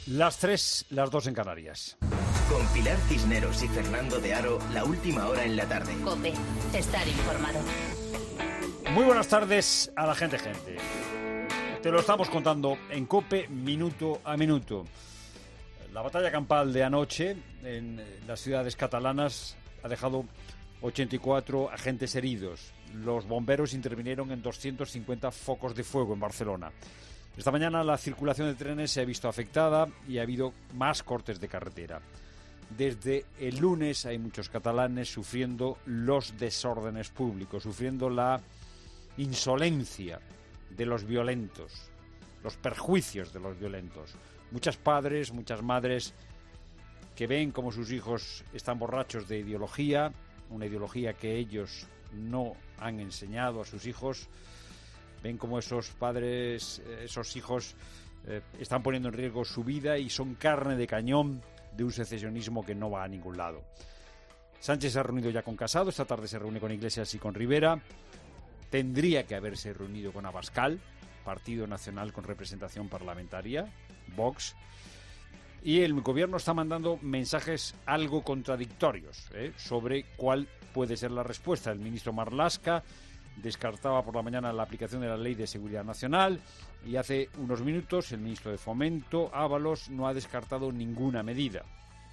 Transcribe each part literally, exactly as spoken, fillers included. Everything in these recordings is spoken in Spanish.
Las tres, las dos en Canarias. Con Pilar Cisneros y Fernando de Aro, la última hora en la tarde. COPE, estar informado. Muy buenas tardes a la gente, gente. Te lo estamos contando en COPE minuto a minuto. La batalla campal de anoche en las ciudades catalanas ha dejado ochenta y cuatro agentes heridos. Los bomberos intervinieron en doscientos cincuenta focos de fuego en Barcelona. Esta mañana la circulación de trenes se ha visto afectada y ha habido más cortes de carretera. Desde el lunes hay muchos catalanes sufriendo los desórdenes públicos, sufriendo la insolencia de los violentos, los perjuicios de los violentos. Muchos padres, muchas madres que ven como sus hijos están borrachos de ideología, una ideología que ellos no han enseñado a sus hijos. Ven como esos padres, esos hijos eh, están poniendo en riesgo su vida y son carne de cañón de un secesionismo que no va a ningún lado. Sánchez se ha reunido ya con Casado, esta tarde se reúne con Iglesias y con Rivera. Tendría que haberse reunido con Abascal, Partido Nacional con representación parlamentaria, Vox. Y el gobierno está mandando mensajes algo contradictorios ¿eh? sobre cuál puede ser la respuesta. El ministro Marlaska descartaba por la mañana la aplicación de la Ley de Seguridad Nacional y hace unos minutos el ministro de Fomento, Ábalos, no ha descartado ninguna medida.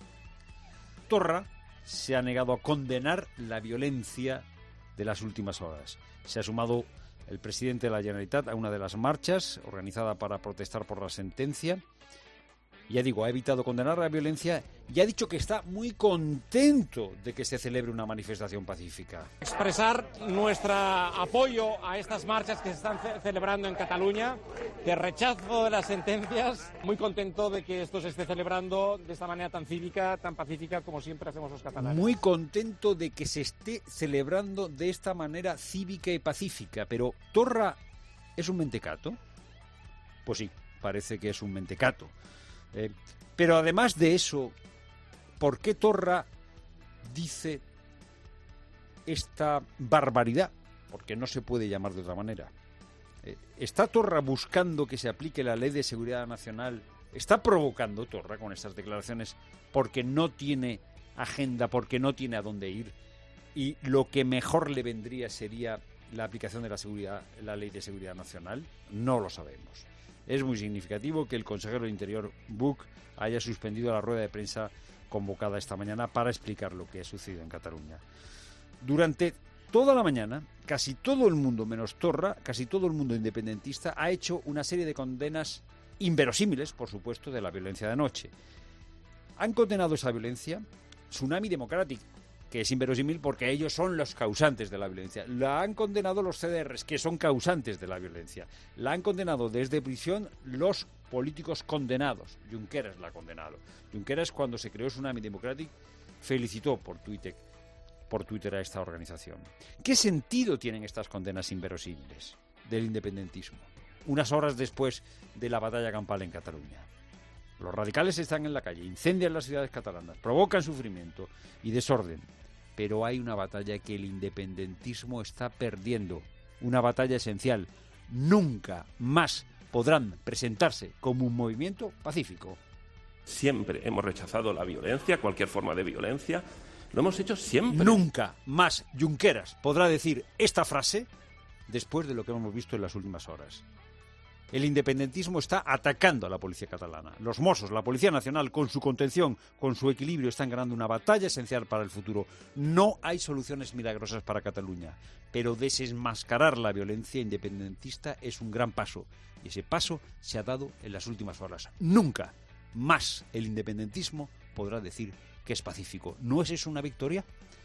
Torra se ha negado a condenar la violencia de las últimas horas. Se ha sumado el presidente de la Generalitat a una de las marchas organizada para protestar por la sentencia. Ya digo, ha evitado condenar la violencia y ha dicho que está muy contento de que se celebre una manifestación pacífica. Expresar nuestro apoyo a estas marchas que se están ce- celebrando en Cataluña, de rechazo de las sentencias. Muy contento de que esto se esté celebrando de esta manera tan cívica, tan pacífica como siempre hacemos los catalanes. Muy contento de que se esté celebrando de esta manera cívica y pacífica. Pero ¿Torra es un mentecato? Pues sí, parece que es un mentecato. Eh, pero además de eso, ¿por qué Torra dice esta barbaridad? Porque no se puede llamar de otra manera. Eh, ¿Está Torra buscando que se aplique la Ley de Seguridad Nacional? ¿Está provocando Torra con estas declaraciones porque no tiene agenda, porque no tiene a dónde ir? Y lo que mejor le vendría sería la aplicación de la, seguridad, la Ley de Seguridad Nacional. No lo sabemos. Es muy significativo que el consejero de Interior, Buch, haya suspendido la rueda de prensa convocada esta mañana para explicar lo que ha sucedido en Cataluña. Durante toda la mañana, casi todo el mundo, menos Torra, casi todo el mundo independentista, ha hecho una serie de condenas inverosímiles, por supuesto, de la violencia de anoche. Han condenado esa violencia, Tsunami Democratic, que es inverosímil porque ellos son los causantes de la violencia. La han condenado los C D Rs, que son causantes de la violencia. La han condenado desde prisión los políticos condenados. Junqueras la ha condenado. Junqueras, cuando se creó Tsunami Democratic, felicitó por Twitter, por Twitter a esta organización. ¿Qué sentido tienen estas condenas inverosímiles del independentismo? Unas horas después de la batalla campal en Cataluña. Los radicales están en la calle, incendian las ciudades catalanas, provocan sufrimiento y desorden. Pero hay una batalla que el independentismo está perdiendo, una batalla esencial. Nunca más podrán presentarse como un movimiento pacífico. Siempre hemos rechazado la violencia, cualquier forma de violencia. Lo hemos hecho siempre. Nunca más Junqueras podrá decir esta frase después de lo que hemos visto en las últimas horas. El independentismo está atacando a la policía catalana. Los Mossos, la Policía Nacional, con su contención, con su equilibrio, están ganando una batalla esencial para el futuro. No hay soluciones milagrosas para Cataluña, pero desenmascarar la violencia independentista es un gran paso. Y ese paso se ha dado en las últimas horas. Nunca más el independentismo podrá decir que es pacífico. ¿No es eso una victoria?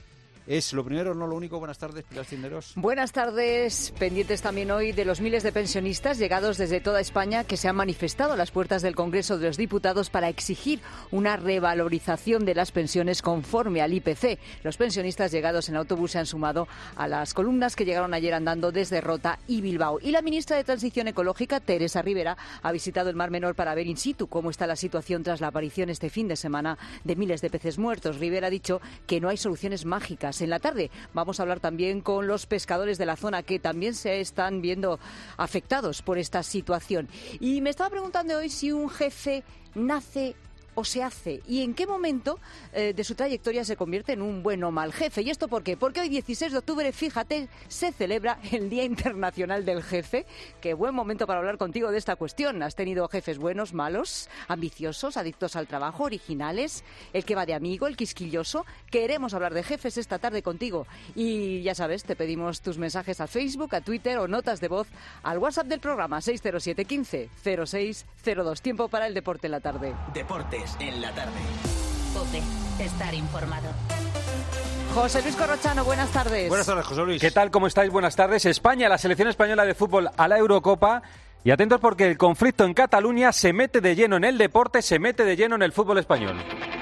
Es lo primero, no lo único. Buenas tardes, Pilar Cisneros. Buenas tardes. Pendientes también hoy de los miles de pensionistas llegados desde toda España que se han manifestado a las puertas del Congreso de los Diputados para exigir una revalorización de las pensiones conforme al I P C. Los pensionistas llegados en autobús se han sumado a las columnas que llegaron ayer andando desde Rota y Bilbao. Y la ministra de Transición Ecológica, Teresa Rivera, ha visitado el Mar Menor para ver in situ cómo está la situación tras la aparición este fin de semana de miles de peces muertos. Rivera ha dicho que no hay soluciones mágicas más en la tarde. Vamos a hablar también con los pescadores de la zona que también se están viendo afectados por esta situación. Y me estaba preguntando hoy si un jefe nace o se hace, y en qué momento eh, de su trayectoria se convierte en un buen o mal jefe. ¿Y esto por qué? Porque hoy, dieciséis de octubre, fíjate, se celebra el Día Internacional del Jefe. Qué buen momento para hablar contigo de esta cuestión. ¿Has tenido jefes buenos, malos, ambiciosos, adictos al trabajo, originales, el que va de amigo, el quisquilloso? Queremos hablar de jefes esta tarde contigo. Y ya sabes, te pedimos tus mensajes a Facebook, a Twitter o notas de voz al WhatsApp del programa seis cero siete, quince, cero seis cero dos. Tiempo para el deporte en la tarde. Deportes en la tarde. COPE, estar informado. José Luis Corrochano, buenas tardes. Buenas tardes, José Luis. ¿Qué tal? ¿Cómo estáis? Buenas tardes. España, la selección española de fútbol a la Eurocopa. Y atentos porque el conflicto en Cataluña se mete de lleno en el deporte, se mete de lleno en el fútbol español.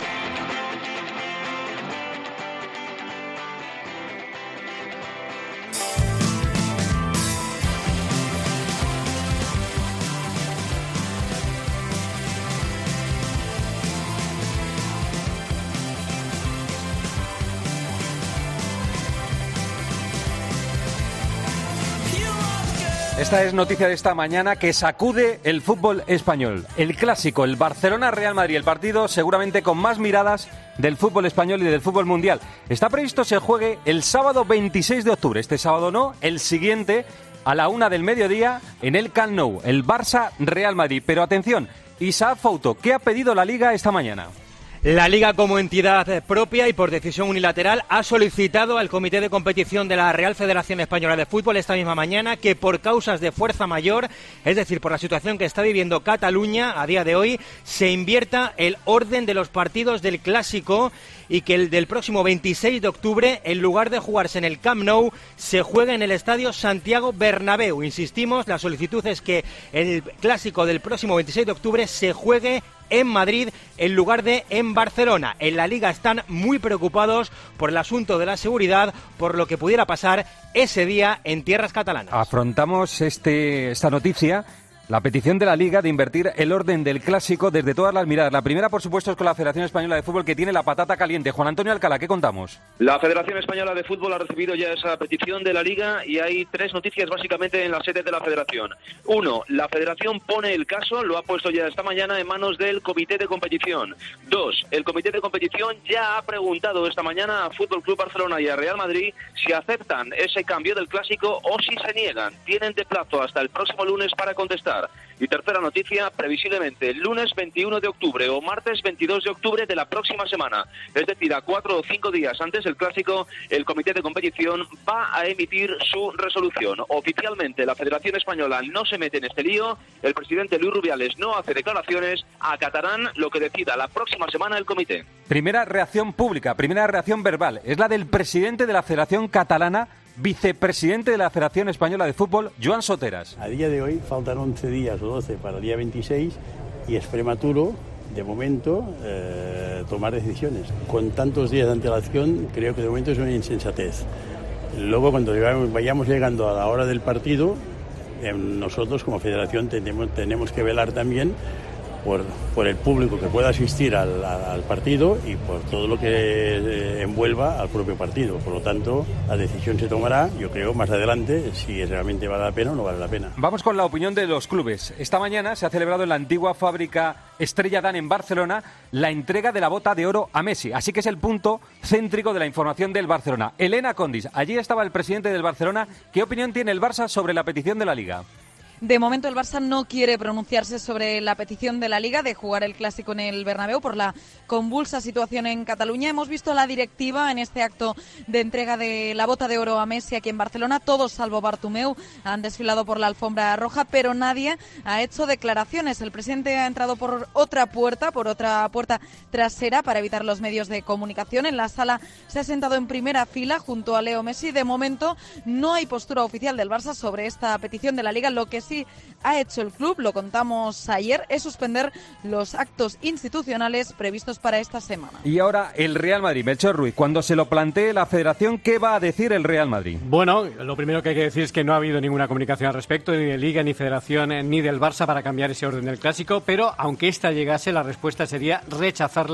Esta es noticia de esta mañana que sacude el fútbol español. El clásico, el Barcelona-Real Madrid, el partido seguramente con más miradas del fútbol español y del fútbol mundial. Está previsto se juegue el sábado veintiséis de octubre. Este sábado no, el siguiente a la una del mediodía en el Camp Nou, el Barça-Real Madrid. Pero atención, Isaac Fouto, ¿qué ha pedido la Liga esta mañana? La Liga, como entidad propia y por decisión unilateral, ha solicitado al Comité de Competición de la Real Federación Española de Fútbol esta misma mañana que por causas de fuerza mayor, es decir, por la situación que está viviendo Cataluña a día de hoy, se invierta el orden de los partidos del Clásico y que el del próximo veintiséis de octubre, en lugar de jugarse en el Camp Nou, se juegue en el Estadio Santiago Bernabéu. Insistimos, la solicitud es que el Clásico del próximo veintiséis de octubre se juegue en Madrid en lugar de en Barcelona. En la Liga están muy preocupados por el asunto de la seguridad, por lo que pudiera pasar ese día en tierras catalanas. Afrontamos este, esta noticia, la petición de la Liga de invertir el orden del Clásico desde todas las miradas. La primera, por supuesto, es con la Federación Española de Fútbol, que tiene la patata caliente. Juan Antonio Alcalá, ¿qué contamos? La Federación Española de Fútbol ha recibido ya esa petición de la Liga y hay tres noticias básicamente en la sede de la Federación. Uno, la Federación pone el caso, lo ha puesto ya esta mañana en manos del Comité de Competición. Dos, el Comité de Competición ya ha preguntado esta mañana a Fútbol Club Barcelona y a Real Madrid si aceptan ese cambio del Clásico o si se niegan. Tienen de plazo hasta el próximo lunes para contestar. Y tercera noticia, previsiblemente el lunes veintiuno de octubre o martes veintidós de octubre de la próxima semana, es decir, a cuatro o cinco días antes del Clásico, el Comité de Competición va a emitir su resolución. Oficialmente la Federación Española no se mete en este lío, el presidente Luis Rubiales no hace declaraciones, acatarán lo que decida la próxima semana el Comité. Primera reacción pública, primera reacción verbal, es la del presidente de la Federación Catalana, vicepresidente de la Federación Española de Fútbol, Joan Soteras. A día de hoy faltan once días o doce para el día veintiséis y es prematuro, de momento, eh, tomar decisiones. Con tantos días de antelación, creo que de momento es una insensatez. Luego, cuando vayamos llegando a la hora del partido, eh, nosotros como federación tenemos, tenemos que velar también Por, por el público que pueda asistir al, al partido y por todo lo que eh, envuelva al propio partido. Por lo tanto, la decisión se tomará, yo creo, más adelante, si realmente vale la pena o no vale la pena. Vamos con la opinión de los clubes. Esta mañana se ha celebrado en la antigua fábrica Estrella Damm en Barcelona la entrega de la bota de oro a Messi. Así que es el punto céntrico de la información del Barcelona. Elena Condis, allí estaba el presidente del Barcelona. ¿Qué opinión tiene el Barça sobre la petición de la Liga? De momento el Barça no quiere pronunciarse sobre la petición de la Liga de jugar el Clásico en el Bernabéu por la convulsa situación en Cataluña. Hemos visto a la directiva en este acto de entrega de la bota de oro a Messi aquí en Barcelona. Todos, salvo Bartomeu, han desfilado por la alfombra roja, pero nadie ha hecho declaraciones. El presidente ha entrado por otra puerta, por otra puerta trasera para evitar los medios de comunicación. En la sala se ha sentado en primera fila junto a Leo Messi. De momento no hay postura oficial del Barça sobre esta petición de la Liga. Lo que sí ha hecho el club, lo contamos ayer, es suspender los actos institucionales previstos para esta semana. Y ahora el Real Madrid. Melchor Ruiz, cuando se lo plantee la Federación, ¿qué va a decir el Real Madrid? Bueno, lo primero que hay que decir es que no ha habido ninguna comunicación al respecto, ni de Liga, ni Federación, ni del Barça para cambiar ese orden del Clásico, pero aunque esta llegase, la respuesta sería rechazarla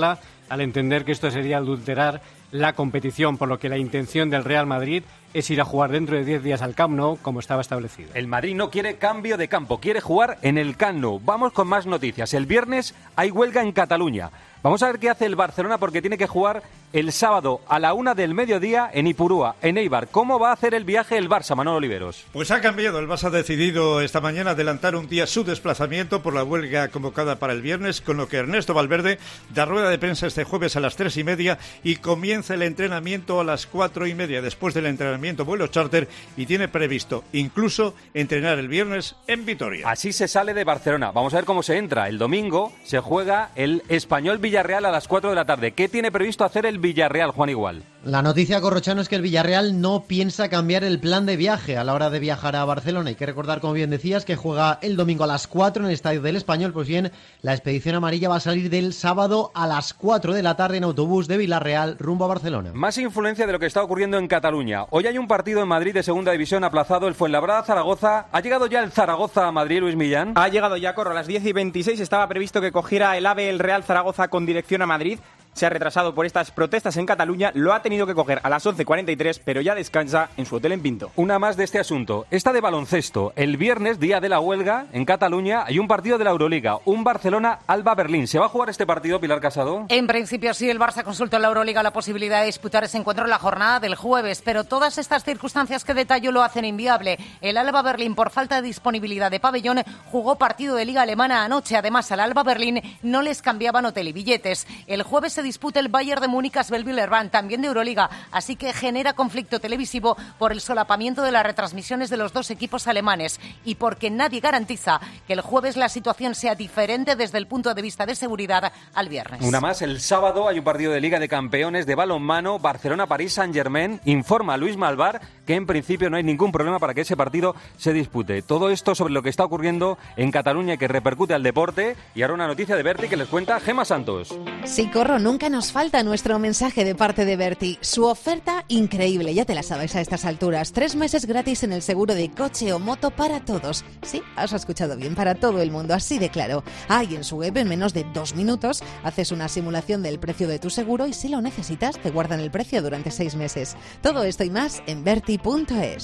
al entender que esto sería adulterar la competición, por lo que la intención del Real Madrid es ir a jugar dentro de diez días al Camp Nou, como estaba establecido. El Madrid no quiere cambio de campo, quiere jugar en el Camp Nou. Vamos con más noticias. El viernes hay huelga en Cataluña. Vamos a ver qué hace el Barcelona, porque tiene que jugar el sábado a la una del mediodía en Ipurúa, en Eibar. ¿Cómo va a hacer el viaje el Barça, Manolo Oliveros? Pues ha cambiado. El Barça ha decidido esta mañana adelantar un día su desplazamiento por la huelga convocada para el viernes, con lo que Ernesto Valverde da rueda de prensa este jueves a las tres y media y comienza el entrenamiento a las cuatro y media. Después del entrenamiento, vuelo charter, y tiene previsto incluso entrenar el viernes en Vitoria. Así se sale de Barcelona. Vamos a ver cómo se entra. El domingo se juega el Español Villarreal a las cuatro de la tarde. ¿Qué tiene previsto hacer el Villarreal, Juan Igual? La noticia, Corrochano, es que el Villarreal no piensa cambiar el plan de viaje a la hora de viajar a Barcelona. Hay que recordar, como bien decías, que juega el domingo a las cuatro en el Estadio del Español. Pues bien, la expedición amarilla va a salir del sábado a las cuatro de la tarde en autobús de Villarreal rumbo a Barcelona. Más influencia de lo que está ocurriendo en Cataluña. Hoy hay un partido en Madrid de Segunda División aplazado, el Fuenlabrada-Zaragoza. ¿Ha llegado ya el Zaragoza a Madrid, Luis Millán? Ha llegado ya, Corro. A las diez y veintiséis estaba previsto que cogiera el AVE el Real Zaragoza con dirección a Madrid. Se ha retrasado por estas protestas en Cataluña, lo ha tenido que coger a las once cuarenta y tres, pero ya descansa en su hotel en Pinto. Una más de este asunto, esta de baloncesto. El viernes, día de la huelga, en Cataluña, hay un partido de la Euroliga, un Barcelona-Alba Berlín. ¿Se va a jugar este partido, Pilar Casado? En principio sí, el Barça consultó en la Euroliga la posibilidad de disputar ese encuentro en la jornada del jueves, pero todas estas circunstancias que detallo lo hacen inviable. El Alba Berlín, por falta de disponibilidad de pabellón, jugó partido de Liga Alemana anoche. Además, al Alba Berlín no les cambiaban hotel y billetes. El jueves se disputa el Bayern de Múnich Asbel-Villeurbanne, también de Euroliga, así que genera conflicto televisivo por el solapamiento de las retransmisiones de los dos equipos alemanes y porque nadie garantiza que el jueves la situación sea diferente desde el punto de vista de seguridad al viernes. Una más, el sábado hay un partido de Liga de Campeones de balonmano, Barcelona-París Saint-Germain. Informa Luis Malvar que en principio no hay ningún problema para que ese partido se dispute. Todo esto sobre lo que está ocurriendo en Cataluña y que repercute al deporte. Y ahora una noticia de Berti que les cuenta Gemma Santos. Sí, Corro, nunca nos falta nuestro mensaje de parte de Berti. Su oferta increíble, ya te la sabes a estas alturas. Tres meses gratis en el seguro de coche o moto para todos. Sí, has escuchado bien, para todo el mundo, así de claro. Ah, y en su web, en menos de dos minutos, haces una simulación del precio de tu seguro y si lo necesitas, te guardan el precio durante seis meses. Todo esto y más en berti punto es.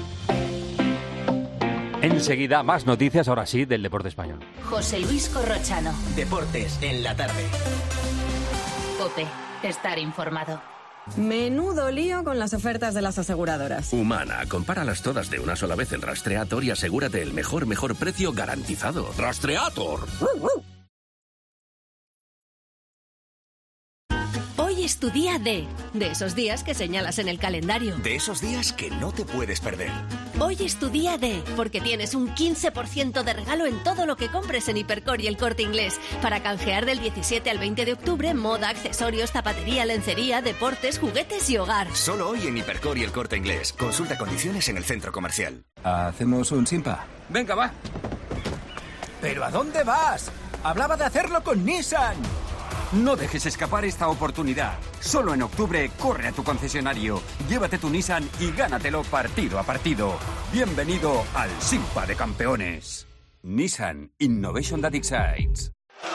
Enseguida, más noticias, ahora sí, del deporte español. José Luis Corrochano. Deportes en la tarde. COPE. Estar informado. Menudo lío con las ofertas de las aseguradoras. Humana, compáralas todas de una sola vez en Rastreator y asegúrate el mejor, mejor precio garantizado. ¡Rastreator! Hoy es tu día D, de esos días que señalas en el calendario. De esos días que no te puedes perder. Hoy es tu día D, porque tienes un quince por ciento de regalo en todo lo que compres en Hipercor y El Corte Inglés, para canjear del diecisiete al veinte de octubre, moda, accesorios, zapatería, lencería, deportes, juguetes y hogar. Solo hoy en Hipercor y El Corte Inglés. Consulta condiciones en el centro comercial. ¿Hacemos un simpa? Venga, va. ¿Pero a dónde vas? Hablaba de hacerlo con Nissan. No dejes escapar esta oportunidad. Solo en octubre, corre a tu concesionario, llévate tu Nissan y gánatelo partido a partido. Bienvenido al Simpa de Campeones. Nissan Innovation That Excites.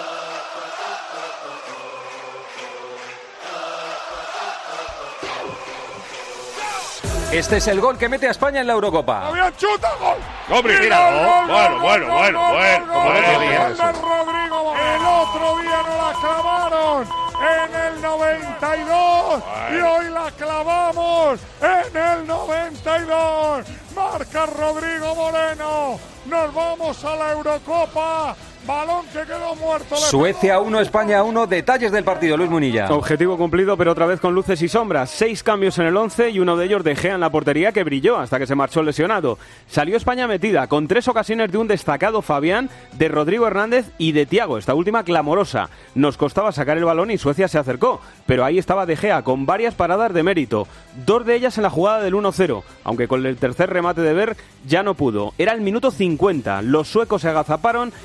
Este es el gol que mete a España en la Eurocopa. ¡Había chuta, gol! ¡Hombre, mira! Bueno, bueno, bueno, bueno. Rodrigo, el otro día no la clavaron en el noventa y dos y hoy la clavamos en el noventa y dos. Marca Rodrigo Moreno. Nos vamos a la Eurocopa. Balón que quedó muerto. Suecia uno, España uno. Detalles del partido, Luis Munilla. Objetivo cumplido, pero otra vez con luces y sombras. Seis cambios en el once y uno de ellos de Gea en la portería, que brilló hasta que se marchó lesionado. Salió España metida con tres ocasiones de un destacado Fabián, de Rodrigo Hernández y de Thiago, esta última clamorosa. Nos costaba sacar el balón y Suecia se acercó, pero ahí estaba De Gea con varias paradas de mérito. Dos de ellas en la jugada del uno cero, aunque con el tercer remate de Berg ya no pudo. Era el minuto cincuenta. Los suecos se agazaparon y España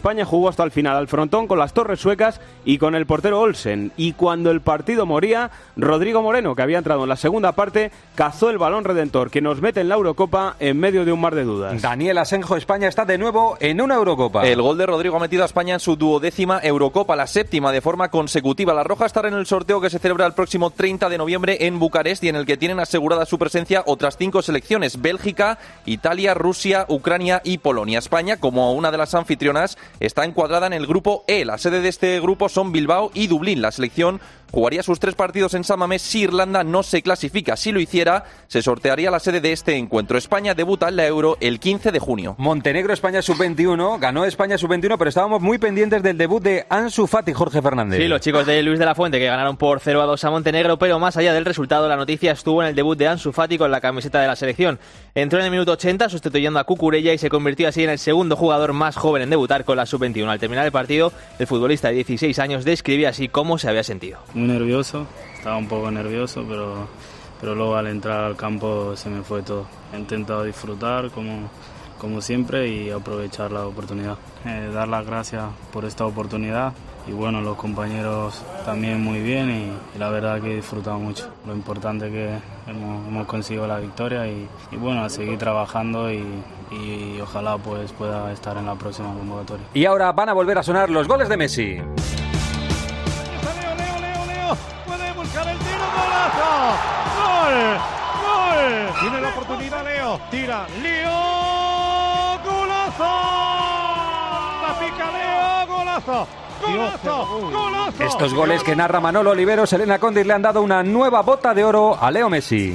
España jugó hasta el final al frontón con las torres suecas y con el portero Olsen. Y cuando el partido moría, Rodrigo Moreno, que había entrado en la segunda parte, cazó el balón redentor que nos mete en la Eurocopa en medio de un mar de dudas. Daniel Asenjo, España está de nuevo en una Eurocopa. El gol de Rodrigo ha metido a España en su duodécima Eurocopa, la séptima de forma consecutiva. La Roja estará en el sorteo que se celebra el próximo treinta de noviembre en Bucarest y en el que tienen asegurada su presencia otras cinco selecciones: Bélgica, Italia, Rusia, Ucrania y Polonia. España, como una de las anfitrionas, está encuadrada en el grupo E. La sede de este grupo son Bilbao y Dublín. La selección jugaría sus tres partidos en San Mamés si Irlanda no se clasifica. Si lo hiciera, se sortearía la sede de este encuentro. España debuta en la Euro el quince de junio. Montenegro, España sub veintiuno. Ganó España sub veintiuno, pero estábamos muy pendientes del debut de Ansu Fati, Jorge Fernández. Sí, los chicos de Luis de la Fuente que ganaron por cero a dos a Montenegro, pero más allá del resultado, la noticia estuvo en el debut de Ansu Fati con la camiseta de la selección. Entró en el minuto ochenta sustituyendo a Cucurella y se convirtió así en el segundo jugador más joven en debutar con la sub veintiuno. Al terminar el partido, el futbolista de dieciséis años describía así cómo se había sentido. Muy nervioso, estaba un poco nervioso, pero, pero luego al entrar al campo se me fue todo. He intentado disfrutar como, como siempre y aprovechar la oportunidad. Eh, dar las gracias por esta oportunidad y bueno, los compañeros también muy bien y, y la verdad que he disfrutado mucho. Lo importante es que hemos, hemos conseguido la victoria y, y bueno, a seguir trabajando y, y ojalá pues pueda estar en la próxima convocatoria. Y ahora van a volver a sonar los goles de Messi. Puede buscar el tiro, golazo. Gol, gol. Tiene la oportunidad Leo. Tira Leo, golazo. La pica Leo, golazo. Golazo, golazo. Estos goles que narra Manolo Oliveros, Elena Condis, le han dado una nueva bota de oro a Leo Messi.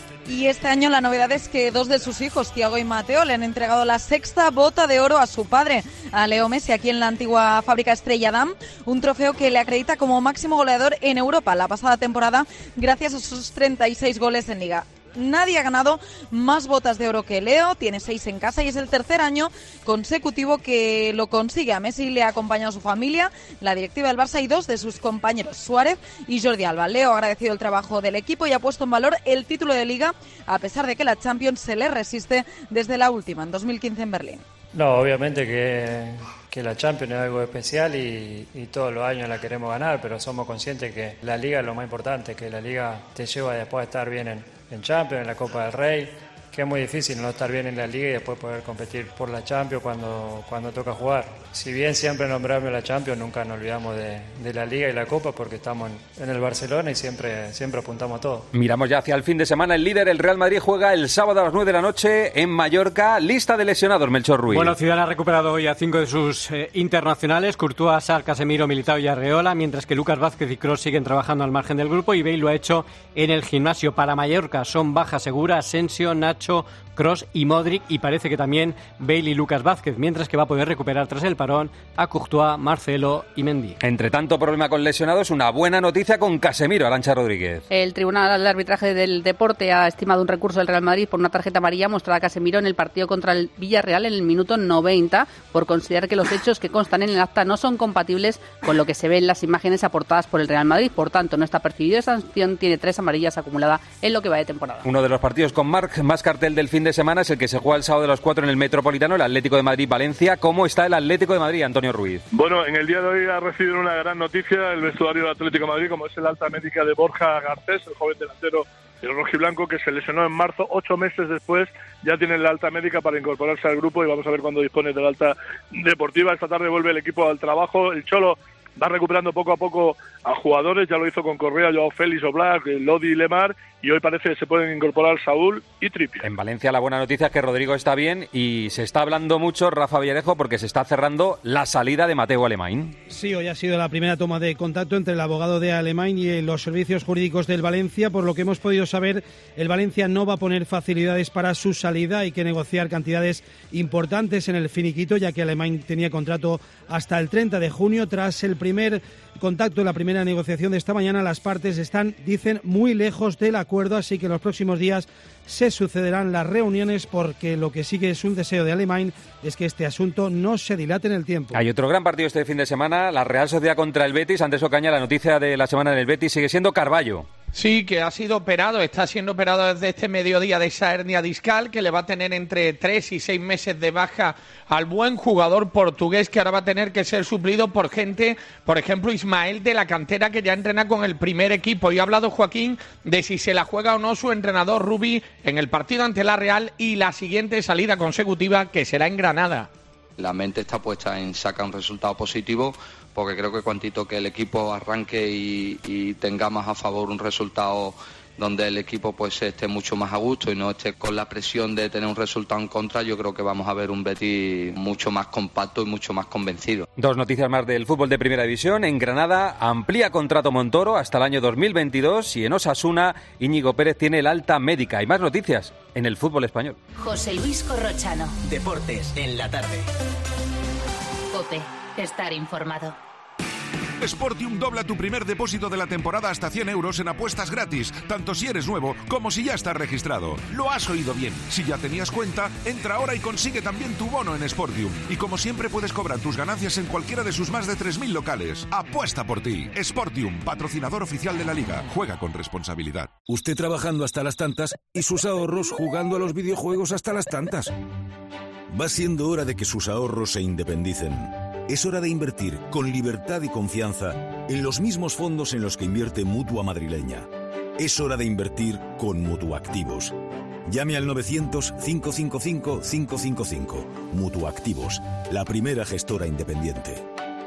Y este año la novedad es que dos de sus hijos, Thiago y Mateo, le han entregado la sexta bota de oro a su padre, a Leo Messi, aquí en la antigua fábrica Estrella Damm, un trofeo que le acredita como máximo goleador en Europa la pasada temporada gracias a sus treinta y seis goles en Liga. Nadie ha ganado más botas de oro que Leo, tiene seis en casa y es el tercer año consecutivo que lo consigue. A Messi le ha acompañado su familia, la directiva del Barça y dos de sus compañeros, Suárez y Jordi Alba. Leo ha agradecido el trabajo del equipo y ha puesto en valor el título de Liga, a pesar de que la Champions se le resiste desde la última, en dos mil quince en Berlín. No, obviamente que, que la Champions es algo especial y, y todos los años la queremos ganar, pero somos conscientes que la Liga es lo más importante, que la Liga te lleva después a estar bien en, en Champions, en la Copa del Rey, que es muy difícil no estar bien en la Liga y después poder competir por la Champions cuando, cuando toca jugar. Si bien siempre nombramos la Champions, nunca nos olvidamos de, de la Liga y la Copa porque estamos en, en el Barcelona y siempre, siempre apuntamos a todo. Miramos ya hacia el fin de semana. El líder, el Real Madrid, juega el sábado a las nueve de la noche en Mallorca. Lista de lesionados, Melchor Ruiz. Bueno, Zidane ha recuperado hoy a cinco de sus eh, internacionales, Courtois, Sar, Casemiro, Militao y Arreola, mientras que Lucas Vázquez y Kroos siguen trabajando al margen del grupo y Bale lo ha hecho en el gimnasio. Para Mallorca son baja segura Asensio, Nacho, Kroos y Modric, y parece que también Bale y Lucas Vázquez, mientras que va a poder recuperar tras el parón a Courtois, Marcelo y Mendy. Entre tanto problema con lesionados, una buena noticia con Casemiro, Arantxa Rodríguez. El Tribunal de Arbitraje del Deporte ha estimado un recurso del Real Madrid por una tarjeta amarilla mostrada a Casemiro en el partido contra el Villarreal en el minuto noventa, por considerar que los hechos que constan en el acta no son compatibles con lo que se ve en las imágenes aportadas por el Real Madrid. Por tanto, no está percibido esa sanción, tiene tres amarillas acumuladas en lo que va de temporada. Uno de los partidos con Marc más cartel del fin de semana es el que se juega el sábado de las cuatro en el Metropolitano, el Atlético de Madrid-Valencia. ¿Cómo está el Atlético de Madrid, Antonio Ruiz? Bueno, en el día de hoy ha recibido una gran noticia el vestuario del Atlético de Madrid, como es el alta médica de Borja Garcés, el joven delantero del rojiblanco que se lesionó en marzo. Ocho meses después ya tiene la alta médica para incorporarse al grupo y vamos a ver cuándo dispone de la alta deportiva. Esta tarde vuelve el equipo al trabajo. El Cholo va recuperando poco a poco a jugadores, ya lo hizo con Correa, Joao Félix, Oblak, Lodi y Lemar, y hoy parece que se pueden incorporar Saúl y Trippier. En Valencia la buena noticia es que Rodrigo está bien y se está hablando mucho, Rafa Villarejo, porque se está cerrando la salida de Mateu Alemany. Sí, hoy ha sido la primera toma de contacto entre el abogado de Alemany y los servicios jurídicos del Valencia. Por lo que hemos podido saber, el Valencia no va a poner facilidades para su salida. Hay que negociar cantidades importantes en el finiquito, ya que Alemany tenía contrato hasta el treinta de junio. Tras el primer contacto, la primera negociación de esta mañana, las partes están, dicen, muy lejos del acuerdo, así que en los próximos días se sucederán las reuniones, porque lo que sigue es un deseo de Alemany, es que este asunto no se dilate en el tiempo. Hay otro gran partido este fin de semana, la Real Sociedad contra el Betis. Andrés Ocaña, la noticia de la semana del Betis sigue siendo Carballo. Sí, que ha sido operado, está siendo operado desde este mediodía de esa hernia discal que le va a tener entre tres y seis meses de baja al buen jugador portugués, que ahora va a tener que ser suplido por gente, por ejemplo Ismael de la cantera, que ya entrena con el primer equipo. Y ha hablado Joaquín de si se la juega o no su entrenador Rubi en el partido ante la Real y la siguiente salida consecutiva, que será en Granada. La mente está puesta en sacar un resultado positivo, porque creo que cuantito que el equipo arranque y, y tengamos a favor un resultado donde el equipo pues esté mucho más a gusto y no esté con la presión de tener un resultado en contra, yo creo que vamos a ver un Betis mucho más compacto y mucho más convencido. Dos noticias más del fútbol de Primera División. En Granada amplía contrato Montoro hasta el año dos mil veintidós y en Osasuna Íñigo Pérez tiene el alta médica. Y más noticias en el fútbol español. José Luis Corrochano. Deportes en la tarde. COPE. Estar informado. Sportium dobla tu primer depósito de la temporada hasta cien euros en apuestas gratis, tanto si eres nuevo como si ya estás registrado. Lo has oído bien. Si ya tenías cuenta, entra ahora y consigue también tu bono en Sportium. Y como siempre puedes cobrar tus ganancias en cualquiera de sus más de tres mil locales. Apuesta por ti. Sportium, patrocinador oficial de la Liga. Juega con responsabilidad. Usted trabajando hasta las tantas y sus ahorros jugando a los videojuegos hasta las tantas. Va siendo hora de que sus ahorros se independicen. Es hora de invertir con libertad y confianza en los mismos fondos en los que invierte Mutua Madrileña. Es hora de invertir con Mutuactivos. Llame al novecientos, cinco cinco cinco, cinco cinco cinco. Mutuactivos, la primera gestora independiente.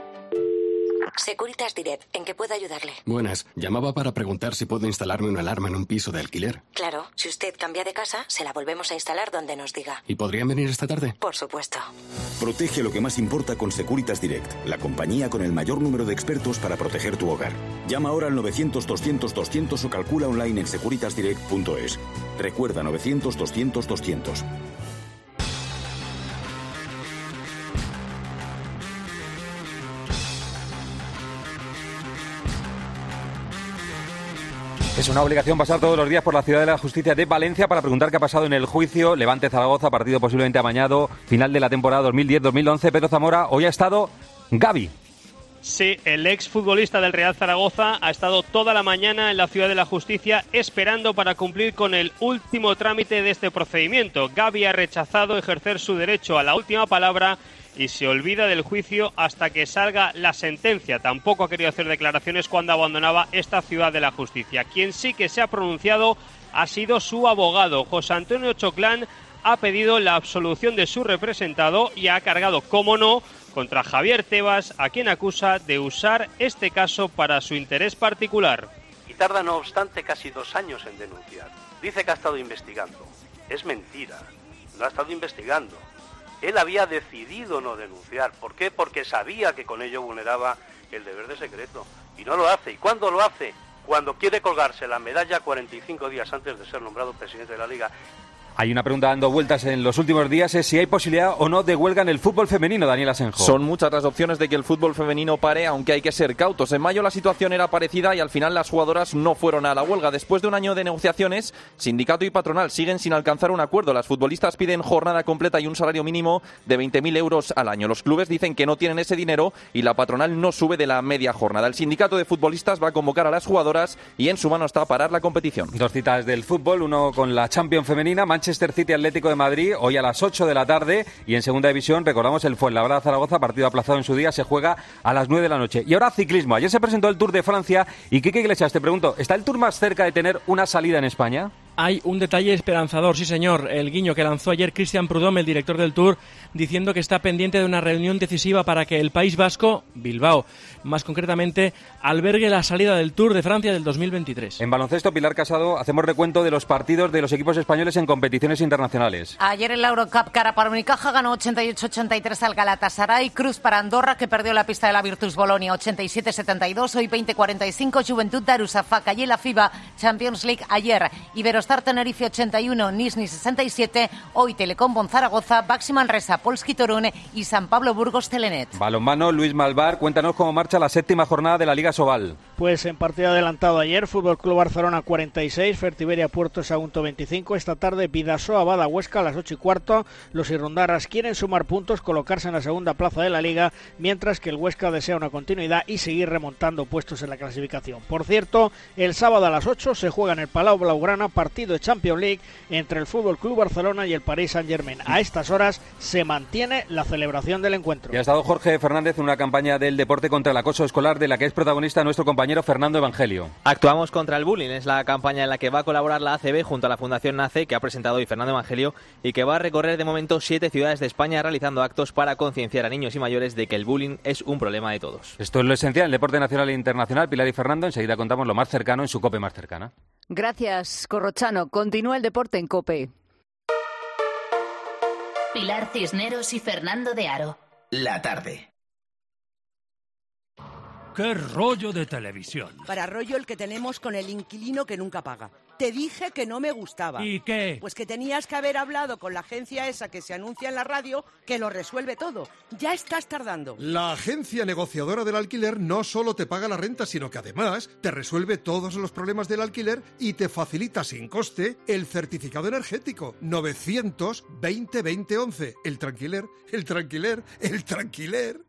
Securitas Direct, ¿en qué puedo ayudarle? Buenas, llamaba para preguntar si puedo instalarme una alarma en un piso de alquiler. Claro, si usted cambia de casa, se la volvemos a instalar donde nos diga. ¿Y podrían venir esta tarde? Por supuesto. Protege lo que más importa con Securitas Direct, la compañía con el mayor número de expertos para proteger tu hogar. Llama ahora al novecientos, doscientos, doscientos o calcula online en securitas direct punto es. Recuerda novecientos, doscientos, doscientos. Es una obligación pasar todos los días por la Ciudad de la Justicia de Valencia para preguntar qué ha pasado en el juicio Levante Zaragoza, partido posiblemente amañado, final de la temporada dos mil diez dos mil once. Pedro Zamora, hoy ha estado Gavi. Sí, el exfutbolista del Real Zaragoza ha estado toda la mañana en la Ciudad de la Justicia esperando para cumplir con el último trámite de este procedimiento. Gavi ha rechazado ejercer su derecho a la última palabra y se olvida del juicio hasta que salga la sentencia. Tampoco ha querido hacer declaraciones cuando abandonaba esta Ciudad de la Justicia. Quien sí que se ha pronunciado ha sido su abogado. José Antonio Choclán ha pedido la absolución de su representado y ha cargado, como no, contra Javier Tebas, a quien acusa de usar este caso para su interés particular. Y tarda, no obstante, casi dos años en denunciar. Dice que ha estado investigando. Es mentira. No ha estado investigando. Él había decidido no denunciar. ¿Por qué? Porque sabía que con ello vulneraba el deber de secreto. Y no lo hace. ¿Y cuándo lo hace? Cuando quiere colgarse la medalla cuarenta y cinco días antes de ser nombrado presidente de la Liga. Hay una pregunta dando vueltas en los últimos días, es si hay posibilidad o no de huelga en el fútbol femenino, Daniel Asenjo. Son muchas las opciones de que el fútbol femenino pare, aunque hay que ser cautos. En mayo la situación era parecida y al final las jugadoras no fueron a la huelga. Después de un año de negociaciones, sindicato y patronal siguen sin alcanzar un acuerdo. Las futbolistas piden jornada completa y un salario mínimo de veinte mil euros al año. Los clubes dicen que no tienen ese dinero y la patronal no sube de la media jornada. El sindicato de futbolistas va a convocar a las jugadoras y en su mano está parar la competición. Dos citas del fútbol, uno con la Champions femenina, Manchester City Atlético de Madrid, hoy a las ocho de la tarde, y en segunda división, recordamos, el Fuenlabrada Zaragoza, partido aplazado en su día, se juega a las nueve de la noche. Y ahora ciclismo. Ayer se presentó el Tour de Francia y Quique Iglesias, te pregunto, ¿está el Tour más cerca de tener una salida en España? Hay un detalle esperanzador, sí señor, el guiño que lanzó ayer Christian Prudhomme, el director del Tour, diciendo que está pendiente de una reunión decisiva para que el País Vasco, Bilbao, más concretamente, albergue la salida del Tour de Francia del dos mil veintitrés. En baloncesto, Pilar Casado, hacemos recuento de los partidos de los equipos españoles en competiciones internacionales. Ayer en la Eurocup, cara para Unicaja ganó ochenta y ocho ochenta y tres al Galatasaray, Cruz para Andorra, que perdió la pista de la Virtus Bolonia ochenta y siete setenta y dos, hoy veinte cuarenta y cinco, Juventud Darussafaka y en la FIBA Champions League ayer, Iberostar Tenerife ochenta y uno, Nizhny sesenta y siete, hoy Telecom Bon Zaragoza, Baxi Manresa, Polski Torun y San Pablo Burgos Telenet. Balonmano, Luis Malvar, cuéntanos cómo marcha la séptima jornada de la Liga Sobal. Pues en partido adelantado ayer, Fútbol Club Barcelona cuarenta y seis, Fertiberia Puerto Sagunto veinticinco. Esta tarde Bidasoa Bada Huesca a las ocho y cuarto. Los irundarras quieren sumar puntos, colocarse en la segunda plaza de la Liga, mientras que el Huesca desea una continuidad y seguir remontando puestos en la clasificación. Por cierto, el sábado a las ocho se juega en el Palau Blaugrana partido de Champions League entre el Fútbol Club Barcelona y el Paris Saint-Germain. A estas horas se mantiene la celebración del encuentro. Y ha estado Jorge Fernández en una campaña del deporte contra el acoso escolar de la que es protagonista nuestro compañero Fernando Evangelio. Actuamos contra el bullying, es la campaña en la que va a colaborar la A C B junto a la Fundación NACE, que ha presentado hoy Fernando Evangelio, y que va a recorrer de momento siete ciudades de España realizando actos para concienciar a niños y mayores de que el bullying es un problema de todos. Esto es lo esencial en el deporte nacional e internacional. Pilar y Fernando, enseguida contamos lo más cercano en su COPE más cercana. Gracias, Corrochano. Continúa el deporte en COPE. Pilar Cisneros y Fernando de Aro. La tarde. ¡Qué rollo de televisión! Para rollo el que tenemos con el inquilino que nunca paga. Te dije que no me gustaba. ¿Y qué? Pues que tenías que haber hablado con la agencia esa que se anuncia en la radio, que lo resuelve todo. Ya estás tardando. La agencia negociadora del alquiler no solo te paga la renta, sino que además te resuelve todos los problemas del alquiler y te facilita sin coste el certificado energético. novecientos veinte veinte once. El tranquiler, el tranquiler, el tranquiler.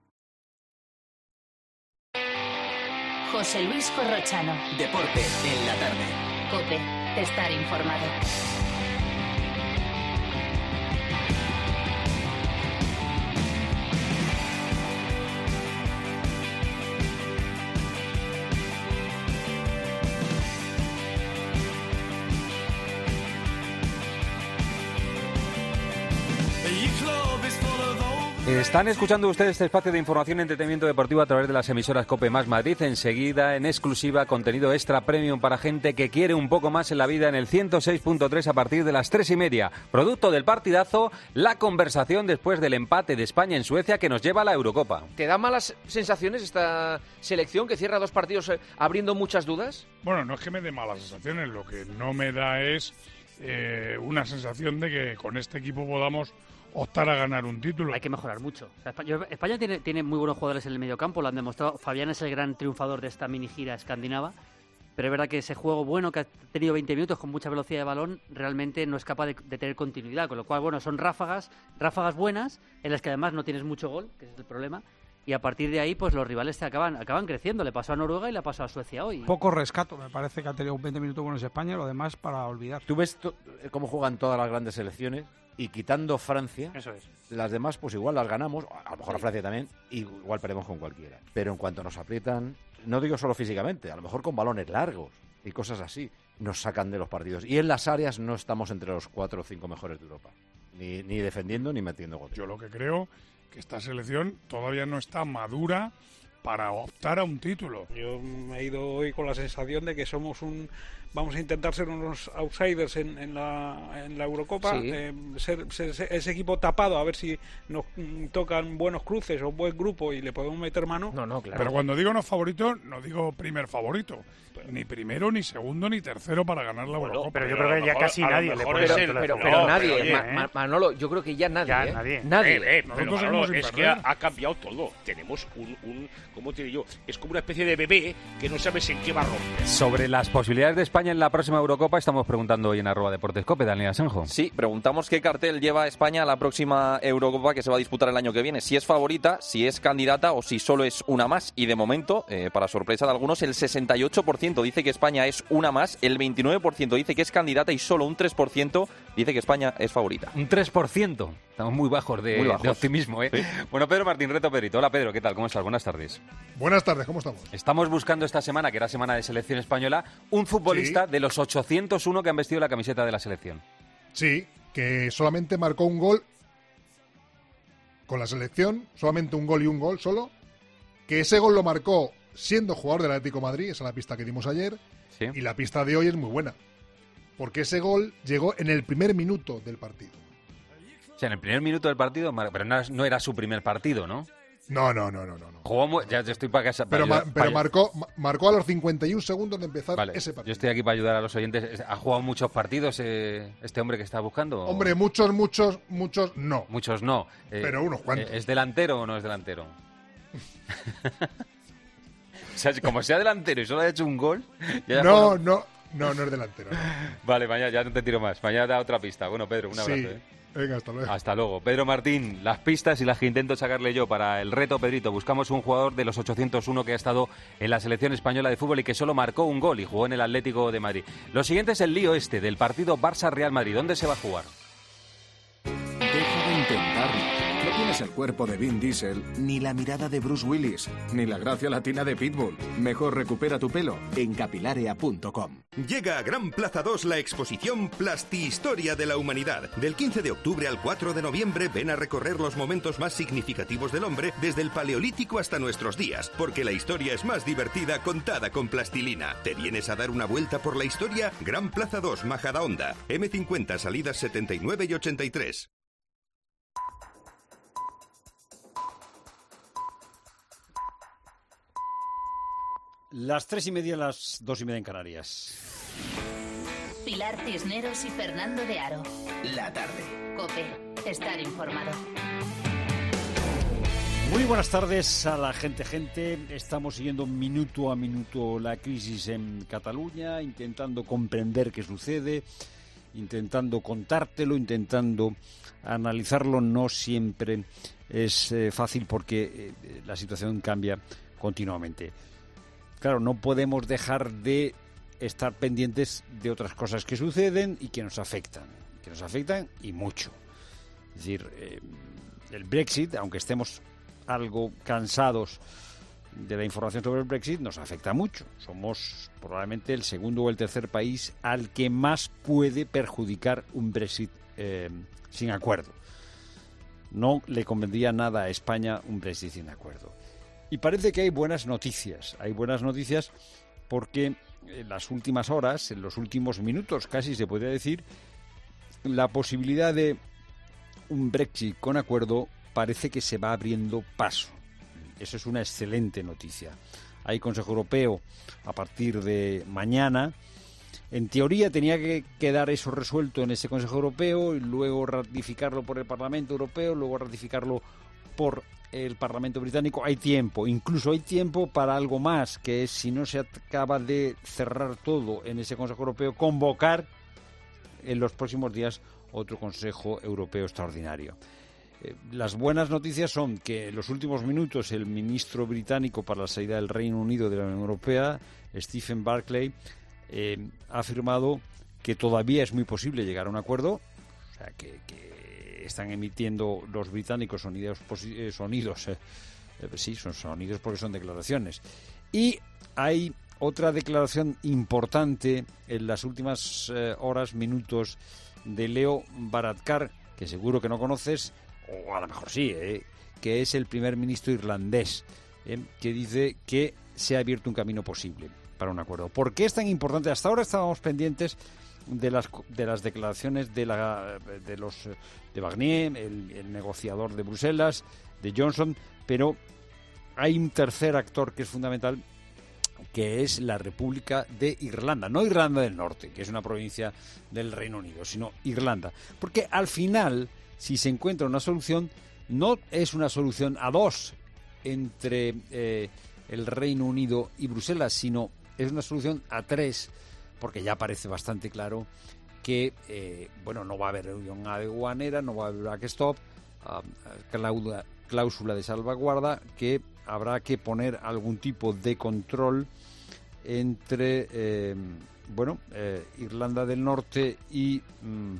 José Luis Corrochano. Deporte en la tarde. COPE. Estar informado. Están escuchando ustedes este espacio de información y entretenimiento deportivo a través de las emisoras COPE más Madrid. Enseguida, en exclusiva, contenido extra premium para gente que quiere un poco más en la vida en el ciento seis punto tres a partir de las tres y media. Producto del partidazo, la conversación después del empate de España en Suecia que nos lleva a la Eurocopa. ¿Te da malas sensaciones esta selección que cierra dos partidos abriendo muchas dudas? Bueno, no es que me dé malas sensaciones, lo que no me da es eh, una sensación de que con este equipo podamos optar a ganar un título. Hay que mejorar mucho. O sea, España, España tiene, tiene muy buenos jugadores en el mediocampo, lo han demostrado. Fabián es el gran triunfador de esta mini gira escandinava, pero es verdad que ese juego bueno que ha tenido veinte minutos con mucha velocidad de balón realmente no es capaz de, de tener continuidad, con lo cual, bueno, son ráfagas, ráfagas buenas, en las que además no tienes mucho gol, que es el problema. Y a partir de ahí, pues los rivales te acaban, acaban creciendo. Le pasó a Noruega y le pasó a Suecia hoy. Poco rescato, me parece que ha tenido veinte minutos buenos España, lo demás para olvidar. Tú ves to- cómo juegan todas las grandes selecciones y quitando Francia, eso es. Las demás pues igual las ganamos, a lo mejor a Francia también, y igual perdemos con cualquiera. Pero en cuanto nos aprietan, no digo solo físicamente, a lo mejor con balones largos y cosas así, nos sacan de los partidos. Y en las áreas no estamos entre los cuatro o cinco mejores de Europa, ni, ni defendiendo ni metiendo goles. Yo lo que creo que esta selección todavía no está madura para optar a un título. Yo me he ido hoy con la sensación de que somos un... Vamos a intentar ser unos outsiders en, en, la, en la Eurocopa, sí. eh, ser, ser, ser ese equipo tapado, a ver si nos mm, tocan buenos cruces o buen grupo y le podemos meter mano. No, no, claro. Pero cuando digo no favorito, no digo primer favorito. Ni primero, ni segundo, ni tercero para ganar la bueno, Eurocopa. Pero yo creo que ya mejor, casi nadie le puede ser. Pero, pero, pero nadie, pero, oye, Ma, Ma, Manolo, yo creo que ya nadie. Ya, ¿eh? nadie. Nadie. Eh, eh, pero Manolo, es que ha, ha cambiado todo. Tenemos un, un, ¿cómo te digo yo? Es como una especie de bebé que no sabes en qué va a romper. Sobre las posibilidades de España en la próxima Eurocopa estamos preguntando hoy en arroba Deportes Cope, Daniel Asenjo. Sí, preguntamos qué cartel lleva España a la próxima Eurocopa que se va a disputar el año que viene. Si es favorita, si es candidata o si solo es una más. Y de momento, eh, para sorpresa de algunos, el sesenta y ocho por ciento dice que España es una más, el veintinueve por ciento dice que es candidata y solo un tres por ciento dice que España es favorita. Un tres por ciento. Estamos muy bajos de, muy bajos. de optimismo, ¿eh? Sí. Bueno, Pedro Martín, Reto Pedrito. Hola, Pedro, ¿qué tal? ¿Cómo estás? Buenas tardes. Buenas tardes, ¿cómo estamos? Estamos buscando esta semana, que era semana de selección española, un futbolista sí. de los ochocientos uno que han vestido la camiseta de la selección. Sí, que solamente marcó un gol con la selección, solamente un gol y un gol solo, que ese gol lo marcó siendo jugador del Atlético de Madrid, esa es la pista que dimos ayer, sí. Y la pista de hoy es muy buena, porque ese gol llegó en el primer minuto del partido. O sea, en el primer minuto del partido, pero no era su primer partido, ¿no? No, no, no, no, no. Jugó, ya estoy para que... Pero, para ma, pero marcó, marcó a los cincuenta y un segundos de empezar vale, ese partido. Yo estoy aquí para ayudar a los oyentes. ¿Ha jugado muchos partidos eh, este hombre que está buscando? Hombre, muchos, muchos, muchos no. Muchos no. Eh, pero unos cuantos. ¿Es delantero o no es delantero? sea, como sea delantero y solo haya hecho un gol... Ya no, jugado... no, no, no es delantero. No. Vale, mañana ya no te tiro más. Mañana da otra pista. Bueno, Pedro, un abrazo. Sí. ¿eh? Venga, hasta luego. Hasta luego. Pedro Martín, las pistas y las que intento sacarle yo para el reto, Pedrito. Buscamos un jugador de los ochocientos uno que ha estado en la selección española de fútbol y que solo marcó un gol y jugó en el Atlético de Madrid. Lo siguiente es el lío este del partido Barça-Real Madrid. ¿Dónde se va a jugar? Deja de intentarlo. No tienes el cuerpo de Vin Diesel, ni la mirada de Bruce Willis, ni la gracia latina de Pitbull. Mejor recupera tu pelo en capilarea punto com. Llega a Gran Plaza dos la exposición Plastihistoria de la Humanidad. Del quince de octubre al cuatro de noviembre ven a recorrer los momentos más significativos del hombre desde el Paleolítico hasta nuestros días, porque la historia es más divertida contada con plastilina. ¿Te vienes a dar una vuelta por la historia? Gran Plaza dos, Majadahonda, eme cincuenta, salidas setenta y nueve y ochenta y tres. Las tres y media, las dos y media en Canarias. Pilar Cisneros y Fernando de Aro. La tarde. COPE. Estar informado. Muy buenas tardes a la gente, gente. Estamos siguiendo minuto a minuto la crisis en Cataluña, intentando comprender qué sucede, intentando contártelo, intentando analizarlo. No siempre es eh, fácil porque eh, la situación cambia continuamente. Claro, no podemos dejar de estar pendientes de otras cosas que suceden y que nos afectan, que nos afectan y mucho. Es decir, eh, el Brexit, aunque estemos algo cansados de la información sobre el Brexit, nos afecta mucho. Somos probablemente el segundo o el tercer país al que más puede perjudicar un Brexit eh, sin acuerdo. No le convendría nada a España un Brexit sin acuerdo. Y parece que hay buenas noticias. Hay buenas noticias porque en las últimas horas, en los últimos minutos casi se podría decir, la posibilidad de un Brexit con acuerdo parece que se va abriendo paso. Eso es una excelente noticia. Hay Consejo Europeo a partir de mañana. En teoría tenía que quedar eso resuelto en ese Consejo Europeo y luego ratificarlo por el Parlamento Europeo, luego ratificarlo por el Parlamento Británico. Hay tiempo, incluso hay tiempo para algo más, que es, si no se acaba de cerrar todo en ese Consejo Europeo, convocar en los próximos días otro Consejo Europeo extraordinario. Eh, las buenas noticias son que en los últimos minutos el ministro británico para la salida del Reino Unido de la Unión Europea, Stephen Barclay, eh, ha afirmado que todavía es muy posible llegar a un acuerdo, o sea, que, que están emitiendo los británicos sonidos, eh, sonidos eh, eh, sí, son sonidos porque son declaraciones. Y hay otra declaración importante en las últimas eh, horas, minutos, de Leo Varadkar, que seguro que no conoces, o a lo mejor sí, eh, que es el primer ministro irlandés, eh, que dice que se ha abierto un camino posible para un acuerdo. ¿Por qué es tan importante? Hasta ahora estábamos pendientes de las de las declaraciones de la de los de Barnier, el, el negociador de Bruselas, de Johnson, pero hay un tercer actor que es fundamental, que es la República de Irlanda, no Irlanda del Norte, que es una provincia del Reino Unido, sino Irlanda, porque al final, si se encuentra una solución, no es una solución a dos entre eh, el Reino Unido y Bruselas, sino es una solución a tres, porque ya parece bastante claro que eh, bueno, no va a haber reunión aduanera, no va a haber backstop, uh, cláusula, cláusula de salvaguarda, que habrá que poner algún tipo de control entre eh, bueno eh, Irlanda del Norte y mm,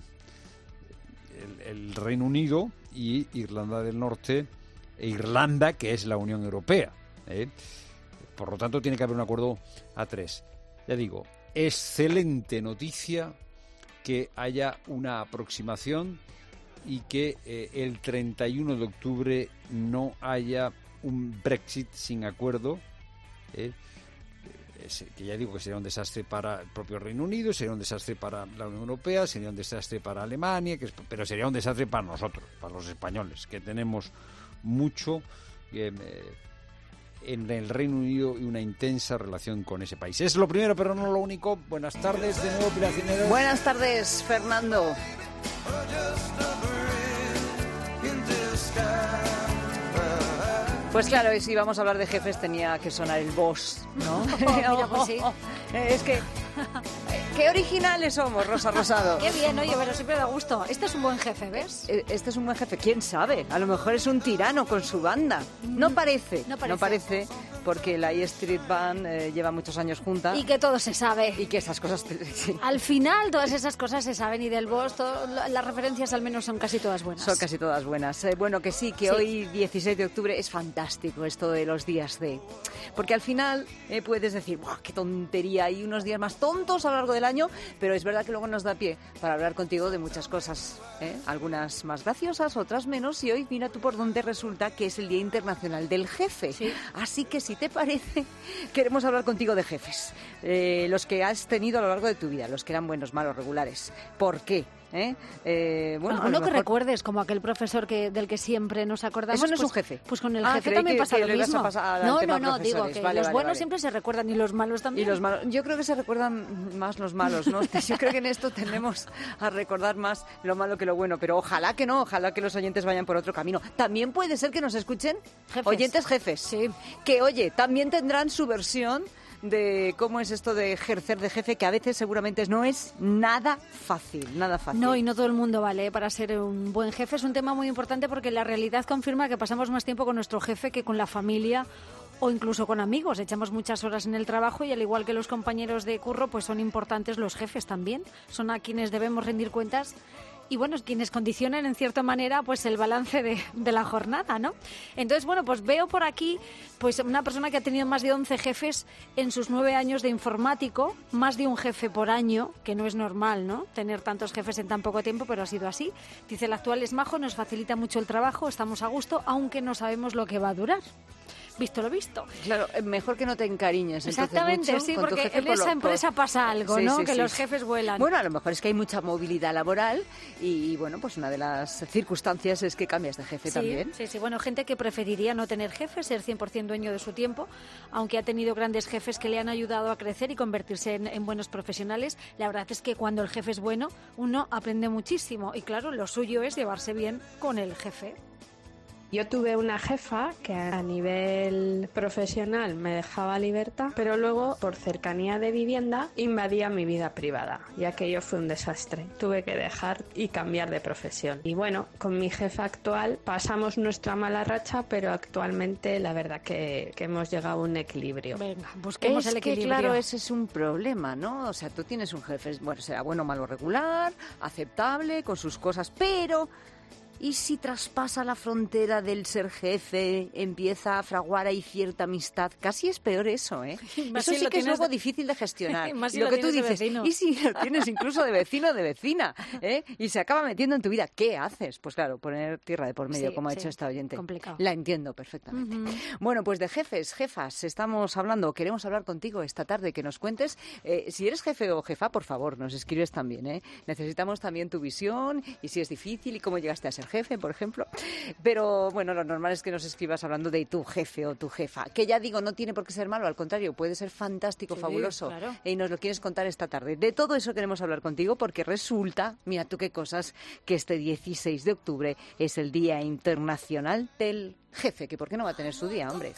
el, el Reino Unido, y Irlanda del Norte e Irlanda, que es la Unión Europea, ¿eh? Por lo tanto tiene que haber un acuerdo a tres. Ya digo, excelente noticia que haya una aproximación y que eh, el treinta y uno de octubre no haya un Brexit sin acuerdo, eh, que ya digo que sería un desastre para el propio Reino Unido, sería un desastre para la Unión Europea, sería un desastre para Alemania, que es, pero sería un desastre para nosotros, para los españoles, que tenemos mucho eh, en el Reino Unido y una intensa relación con ese país. Es lo primero, pero no lo único. Buenas tardes de nuevo, Pilar Cisneros. Buenas tardes, Fernando. Pues claro, y si vamos a hablar de jefes tenía que sonar el boss, ¿no? Oh, mira, pues sí. Es que... ¡Qué originales somos, Rosa Rosado! Qué bien, oye, pero siempre da gusto. Este es un buen jefe, ¿ves? Este es un buen jefe, ¿quién sabe? A lo mejor es un tirano con su banda. No parece, no parece, no parece porque la E Street Band eh, lleva muchos años junta. Y que todo se sabe. Y que esas cosas... Sí. Al final todas esas cosas se saben y del boss todo, las referencias al menos son casi todas buenas. Son casi todas buenas. Eh, bueno, que sí, que sí. Hoy dieciséis de octubre es fantástico esto de los días de... Porque al final eh, puedes decir, ¡buah, qué tontería! Hay unos días más tontos a lo largo del año, pero es verdad que luego nos da pie para hablar contigo de muchas cosas, ¿eh? Algunas más graciosas, otras menos, y hoy mira tú por dónde resulta que es el Día Internacional del Jefe. Sí. Así que si te parece, queremos hablar contigo de jefes, eh, los que has tenido a lo largo de tu vida, los que eran buenos, malos, regulares. ¿Por qué? ¿Eh? Eh, bueno, Alguno mejor... que recuerdes, como aquel profesor que del que siempre nos acordamos. Eso no es pues, un jefe. Pues con el ah, jefe también que, pasa que lo le mismo. A pasar no, no, no, digo que vale, los vale, buenos vale. siempre se recuerdan y los malos también. Y los malos, yo creo que se recuerdan más los malos, ¿no? Yo creo que en esto tendemos a recordar más lo malo que lo bueno, pero ojalá que no, ojalá que los oyentes vayan por otro camino. También puede ser que nos escuchen jefes. oyentes jefes, sí. que oye, también tendrán su versión de cómo es esto de ejercer de jefe, que a veces seguramente no es nada fácil, nada fácil. No, y no todo el mundo vale para ser un buen jefe. Es un tema muy importante porque la realidad confirma que pasamos más tiempo con nuestro jefe que con la familia o incluso con amigos. Echamos muchas horas en el trabajo y al igual que los compañeros de curro, pues son importantes los jefes también. Son a quienes debemos rendir cuentas. Y bueno, quienes condicionan en cierta manera pues el balance de, de la jornada, ¿no? Entonces, bueno, pues veo por aquí pues una persona que ha tenido más de once jefes en sus nueve años de informático, más de un jefe por año, que no es normal, ¿no? Tener tantos jefes en tan poco tiempo, pero ha sido así. Dice, el actual es majo, nos facilita mucho el trabajo, estamos a gusto, aunque no sabemos lo que va a durar. Visto lo visto. Claro, mejor que no te encariñes. Exactamente, mucho sí, con porque tu jefe en esa por lo, empresa por... pasa algo, sí, ¿no? Sí, que sí. los jefes vuelan. Bueno, a lo mejor es que hay mucha movilidad laboral y, bueno, pues una de las circunstancias es que cambias de jefe sí, también. Sí, sí, bueno, gente que preferiría no tener jefe, ser cien por ciento dueño de su tiempo, aunque ha tenido grandes jefes que le han ayudado a crecer y convertirse en, en buenos profesionales. La verdad es que cuando el jefe es bueno, uno aprende muchísimo y, claro, lo suyo es llevarse bien con el jefe. Yo tuve una jefa que a nivel profesional me dejaba libertad, pero luego por cercanía de vivienda invadía mi vida privada y aquello fue un desastre. Tuve que dejar y cambiar de profesión. Y bueno, con mi jefa actual pasamos nuestra mala racha, pero actualmente la verdad que, que hemos llegado a un equilibrio. Venga, busquemos es el equilibrio. Que, claro, ese es un problema, ¿no? O sea, tú tienes un jefe, bueno, será bueno, malo, regular, aceptable, con sus cosas, pero... ¿Y si traspasa la frontera del ser jefe, empieza a fraguar ahí cierta amistad? Casi es peor eso, ¿eh? Más Eso si sí lo que es tienes algo de... difícil de gestionar. Más si lo, lo que tú tienes de dices, vecino. ¿y si lo tienes incluso de vecino o de vecina? ¿eh? Y se acaba metiendo en tu vida. ¿Qué haces? Pues claro, poner tierra de por medio, Sí, como ha sí, hecho esta oyente. complicado. La entiendo perfectamente. Uh-huh. Bueno, pues de jefes, jefas, estamos hablando, queremos hablar contigo esta tarde, que nos cuentes. Eh, si eres jefe o jefa, por favor, nos escribes también, ¿eh? Necesitamos también tu visión y si es difícil y cómo llegaste a ser jefe, por ejemplo. Pero bueno, lo normal es que nos escribas hablando de tu jefe o tu jefa, que ya digo, no tiene por qué ser malo, al contrario, puede ser fantástico, Sí, fabuloso. claro. Y nos lo quieres contar esta tarde. De todo eso queremos hablar contigo porque resulta, mira tú qué cosas, que este dieciséis de octubre es el Día Internacional del Jefe, que por qué no va a tener su día, hombre.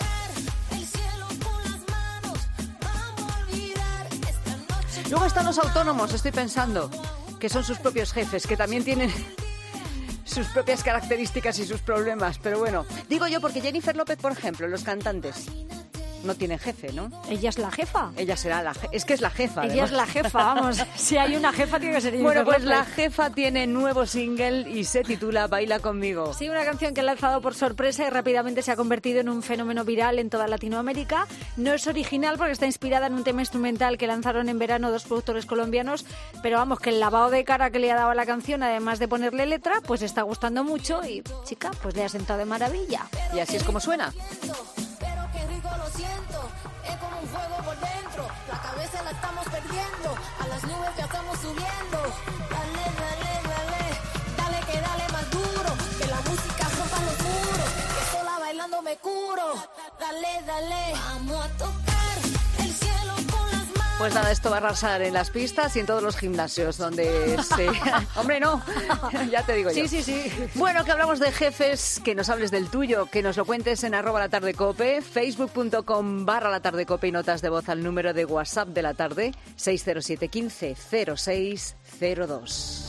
Luego están los autónomos, estoy pensando, que son sus propios jefes, que también tienen sus propias características y sus problemas. Pero bueno, digo yo porque Jennifer López, por ejemplo, los cantantes, no tienen jefe, ¿no? Ella es la jefa. Ella será la jefa. Es que es la jefa, Ella además. es la jefa, vamos. Si hay una jefa, tiene que ser Jennifer Bueno, pues López. la jefa tiene nuevo single y se titula Baila conmigo. Sí, una canción que ha lanzado por sorpresa y rápidamente se ha convertido en un fenómeno viral en toda Latinoamérica. No es original porque está inspirada en un tema instrumental que lanzaron en verano dos productores colombianos, pero vamos, que el lavado de cara que le ha dado a la canción, además de ponerle letra, pues está gustando mucho y, chica, pues le ha sentado de maravilla. Y así es como suena. Es como un fuego por dentro, la cabeza la estamos perdiendo, a las nubes ya estamos subiendo. Dale, dale, dale, dale que dale más duro, que la música rompa los muros, que sola bailando me curo. Dale, dale, vamos a tocar el cielo con las manos. Pues nada, esto va a arrasar en las pistas y en todos los gimnasios donde se... Hombre, no, ya te digo yo. Sí, sí, sí. Bueno, que hablamos de jefes, que nos hables del tuyo, que nos lo cuentes en arroba la tarde cope, facebook.com barra la tarde cope y notas de voz al número de WhatsApp de la tarde, seis cero siete uno cinco cero seis cero dos.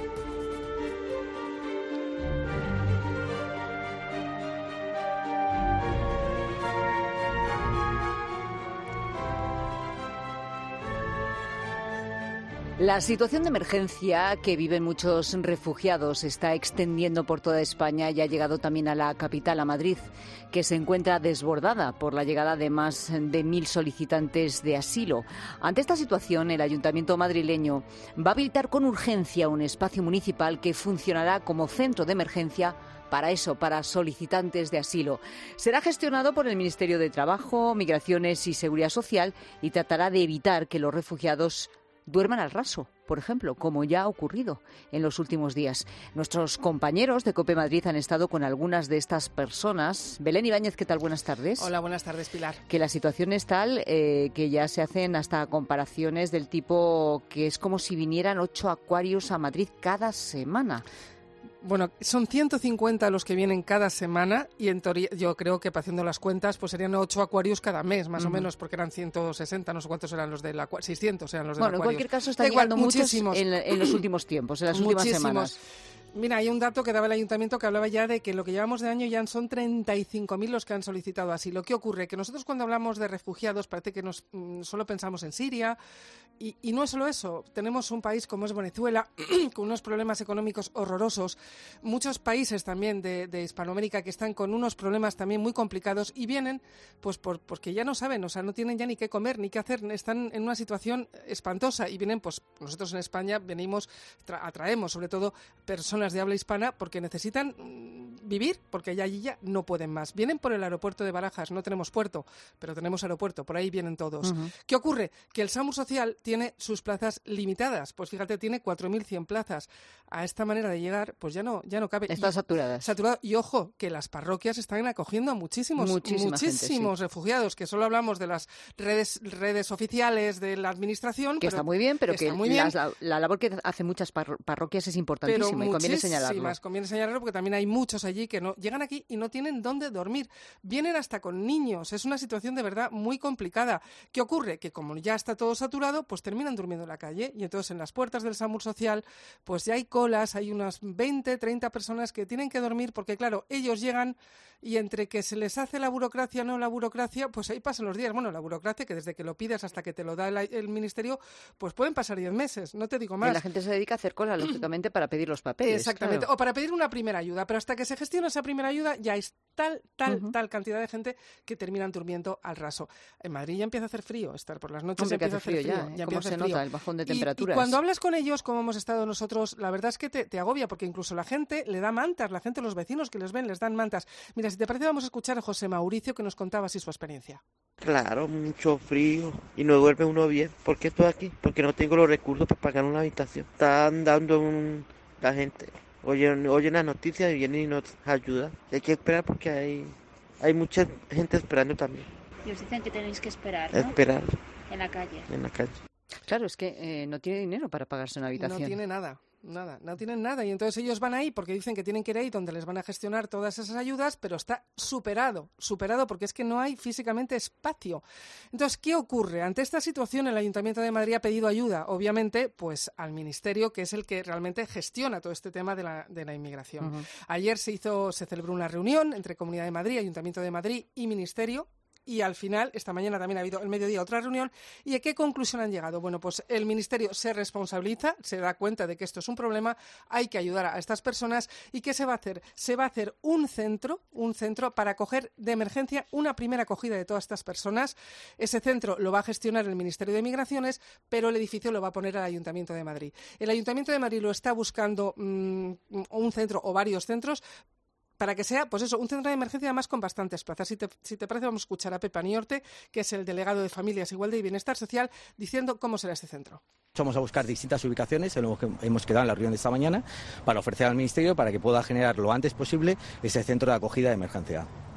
La situación de emergencia que viven muchos refugiados se está extendiendo por toda España y ha llegado también a la capital, a Madrid, que se encuentra desbordada por la llegada de más de mil solicitantes de asilo. Ante esta situación, el Ayuntamiento madrileño va a habilitar con urgencia un espacio municipal que funcionará como centro de emergencia para eso, para solicitantes de asilo. Será gestionado por el Ministerio de Trabajo, Migraciones y Seguridad Social y tratará de evitar que los refugiados duerman al raso, por ejemplo, como ya ha ocurrido en los últimos días. Nuestros compañeros de COPE Madrid han estado con algunas de estas personas. Belén Ibáñez, ¿qué tal? Buenas tardes. Hola, buenas tardes, Pilar. Que la situación es tal eh, que ya se hacen hasta comparaciones del tipo que es como si vinieran ocho acuarios a Madrid cada semana. Bueno, son ciento cincuenta los que vienen cada semana y en teoría yo creo que haciendo las cuentas pues serían ocho acuarios cada mes, más uh-huh. o menos, porque eran ciento sesenta, no sé cuántos eran los del acuario, seiscientos eran los del bueno, acuario. Bueno, en cualquier caso están llegando muchos en, en los últimos tiempos, en las últimas muchísimos. semanas. Mira, hay un dato que daba el Ayuntamiento que hablaba ya de que lo que llevamos de año ya son treinta y cinco mil los que han solicitado asilo. ¿Qué ocurre? Que nosotros cuando hablamos de refugiados parece que nos mmm, solo pensamos en Siria y, y no es solo eso. Tenemos un país como es Venezuela con unos problemas económicos horrorosos. Muchos países también de, de Hispanoamérica que están con unos problemas también muy complicados y vienen pues por, porque ya no saben, o sea, no tienen ya ni qué comer ni qué hacer. Están en una situación espantosa y vienen, pues nosotros en España venimos, tra- atraemos sobre todo personas de habla hispana porque necesitan vivir, porque ya allí ya no pueden más. Vienen por el aeropuerto de Barajas, no tenemos puerto, pero tenemos aeropuerto, por ahí vienen todos. Uh-huh. ¿Qué ocurre? Que el SAMUR Social tiene sus plazas limitadas, pues fíjate, tiene cuatro mil cien plazas. A esta manera de llegar, pues ya no, ya no cabe. Están saturadas. Saturado. Y ojo, que las parroquias están acogiendo a muchísimos, Muchísima muchísimos gente, sí. refugiados, que solo hablamos de las redes, redes oficiales de la administración. Que pero, está muy bien, pero que, que muy bien. La, la labor que hacen muchas parroquias es importantísima y conviene señalarlo. Más conviene señalarlo porque también hay muchos allí que no llegan aquí y no tienen dónde dormir. Vienen hasta con niños. Es una situación de verdad muy complicada. ¿Qué ocurre? Que como ya está todo saturado, pues terminan durmiendo en la calle y entonces en las puertas del SAMUR Social pues ya hay colas, hay unas veinte, treinta personas que tienen que dormir porque claro, ellos llegan y entre que se les hace la burocracia o no la burocracia, pues ahí pasan los días. Bueno, la burocracia que desde que lo pides hasta que te lo da el, el ministerio, pues pueden pasar diez meses, no te digo más. Y la gente se dedica a hacer cola, lógicamente, para pedir los papeles. Exactamente, claro. O para pedir una primera ayuda, pero hasta que se gestiona esa primera ayuda ya es tal, tal, uh-huh. tal cantidad de gente que terminan durmiendo al raso. En Madrid ya empieza a hacer frío, estar por las noches Hombre, ya empieza a hacer frío. frío ya, ya ¿cómo se frío. nota el bajón de y, temperaturas? Y cuando hablas con ellos, como hemos estado nosotros, la verdad es que te, te agobia, porque incluso la gente le da mantas, la gente, los vecinos que les ven, les dan mantas. Mira, si te parece, vamos a escuchar a José Mauricio, que nos contaba así su experiencia. Claro, mucho frío y no duerme uno bien. ¿Por qué estoy aquí? Porque no tengo los recursos para pagar una habitación. Están dando un... la gente. Oyen, oyen las noticias y vienen y nos ayudan. Hay que esperar porque hay, hay mucha gente esperando también. Y os dicen que tenéis que esperar, ¿no? Esperar. En la calle. En la calle. Claro, es que eh, no tiene dinero para pagarse una habitación. No tiene nada. Nada, no tienen nada y entonces ellos van ahí porque dicen que tienen que ir ahí donde les van a gestionar todas esas ayudas, pero está superado, superado porque es que no hay físicamente espacio. Entonces, ¿qué ocurre? Ante esta situación el Ayuntamiento de Madrid ha pedido ayuda, obviamente, pues al Ministerio, que es el que realmente gestiona todo este tema de la, de la inmigración. Uh-huh. Ayer se hizo, se celebró una reunión entre Comunidad de Madrid, Ayuntamiento de Madrid y Ministerio. Y al final, esta mañana también ha habido el mediodía otra reunión. ¿Y a qué conclusión han llegado? Bueno, pues el Ministerio se responsabiliza, se da cuenta de que esto es un problema, hay que ayudar a estas personas. ¿Y qué se va a hacer? Se va a hacer un centro, un centro para acoger de emergencia una primera acogida de todas estas personas. Ese centro lo va a gestionar el Ministerio de Migraciones, pero el edificio lo va a poner el Ayuntamiento de Madrid. El Ayuntamiento de Madrid lo está buscando mmm, un centro o varios centros para que sea, pues eso, un centro de emergencia además con bastantes plazas. Si te, si te parece, vamos a escuchar a Pepa Niorte, que es el delegado de Familias, Igualdad y Bienestar Social, diciendo cómo será este centro. Vamos a buscar distintas ubicaciones, en lo que hemos quedado en la reunión de esta mañana, para ofrecer al Ministerio para que pueda generar lo antes posible ese centro de acogida de emergencia.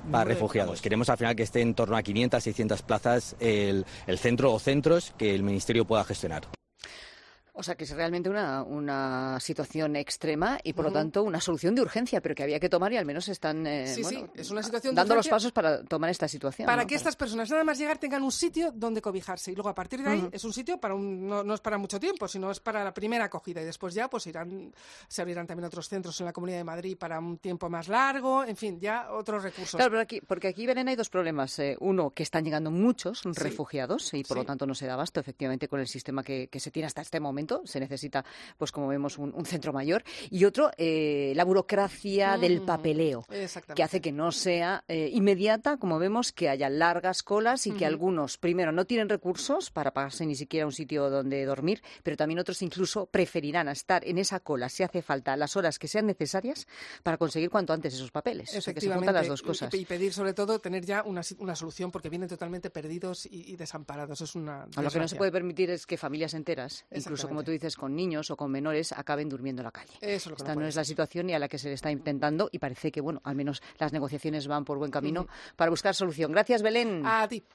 para refugiados. Queremos al final que esté en torno a quinientas, seiscientas plazas el, el centro o centros que el Ministerio pueda gestionar. O sea, que es realmente una, una situación extrema y, por Ujú. lo tanto, una solución de urgencia, pero que había que tomar y al menos están eh, Sí, bueno, sí, es una situación de dando los urgencia pasos para tomar esta situación. para ¿no? que estas personas nada más llegar tengan un sitio donde cobijarse y luego a partir de ahí Ujú. es un sitio para un, no, no es para mucho tiempo, sino es para la primera acogida y después ya pues irán se abrirán también otros centros en la Comunidad de Madrid para un tiempo más largo, en fin, ya otros recursos. Claro, pero aquí, porque aquí, Belén, hay dos problemas. Eh, uno, que están llegando muchos Sí. refugiados y, por Sí. lo tanto, no se da abasto, efectivamente, con el sistema que, que se tiene hasta este momento. Se necesita, pues como vemos, un, un centro mayor. Y otro, eh, la burocracia Mm. del papeleo, Exactamente. que hace que no sea eh, inmediata, como vemos, que haya largas colas y que Ujú. algunos, primero, no tienen recursos para pagarse ni siquiera un sitio donde dormir, pero también otros incluso preferirán estar en esa cola, si hace falta, las horas que sean necesarias para conseguir cuanto antes esos papeles. O sea, que se juntan las dos y- cosas. Y, pedir sobre todo tener ya una, si- una solución porque vienen totalmente perdidos y, y desamparados. Es una A lo que no se desgracia. puede permitir es que familias enteras, incluso Exactamente. como tú dices, con niños o con menores, acaben durmiendo en la calle. Eso es lo que Esta no no, puede es la situación y a la que se le está intentando y parece que, bueno, al menos las negociaciones van por buen camino Ujú. para buscar solución. Gracias, Belén. A ti.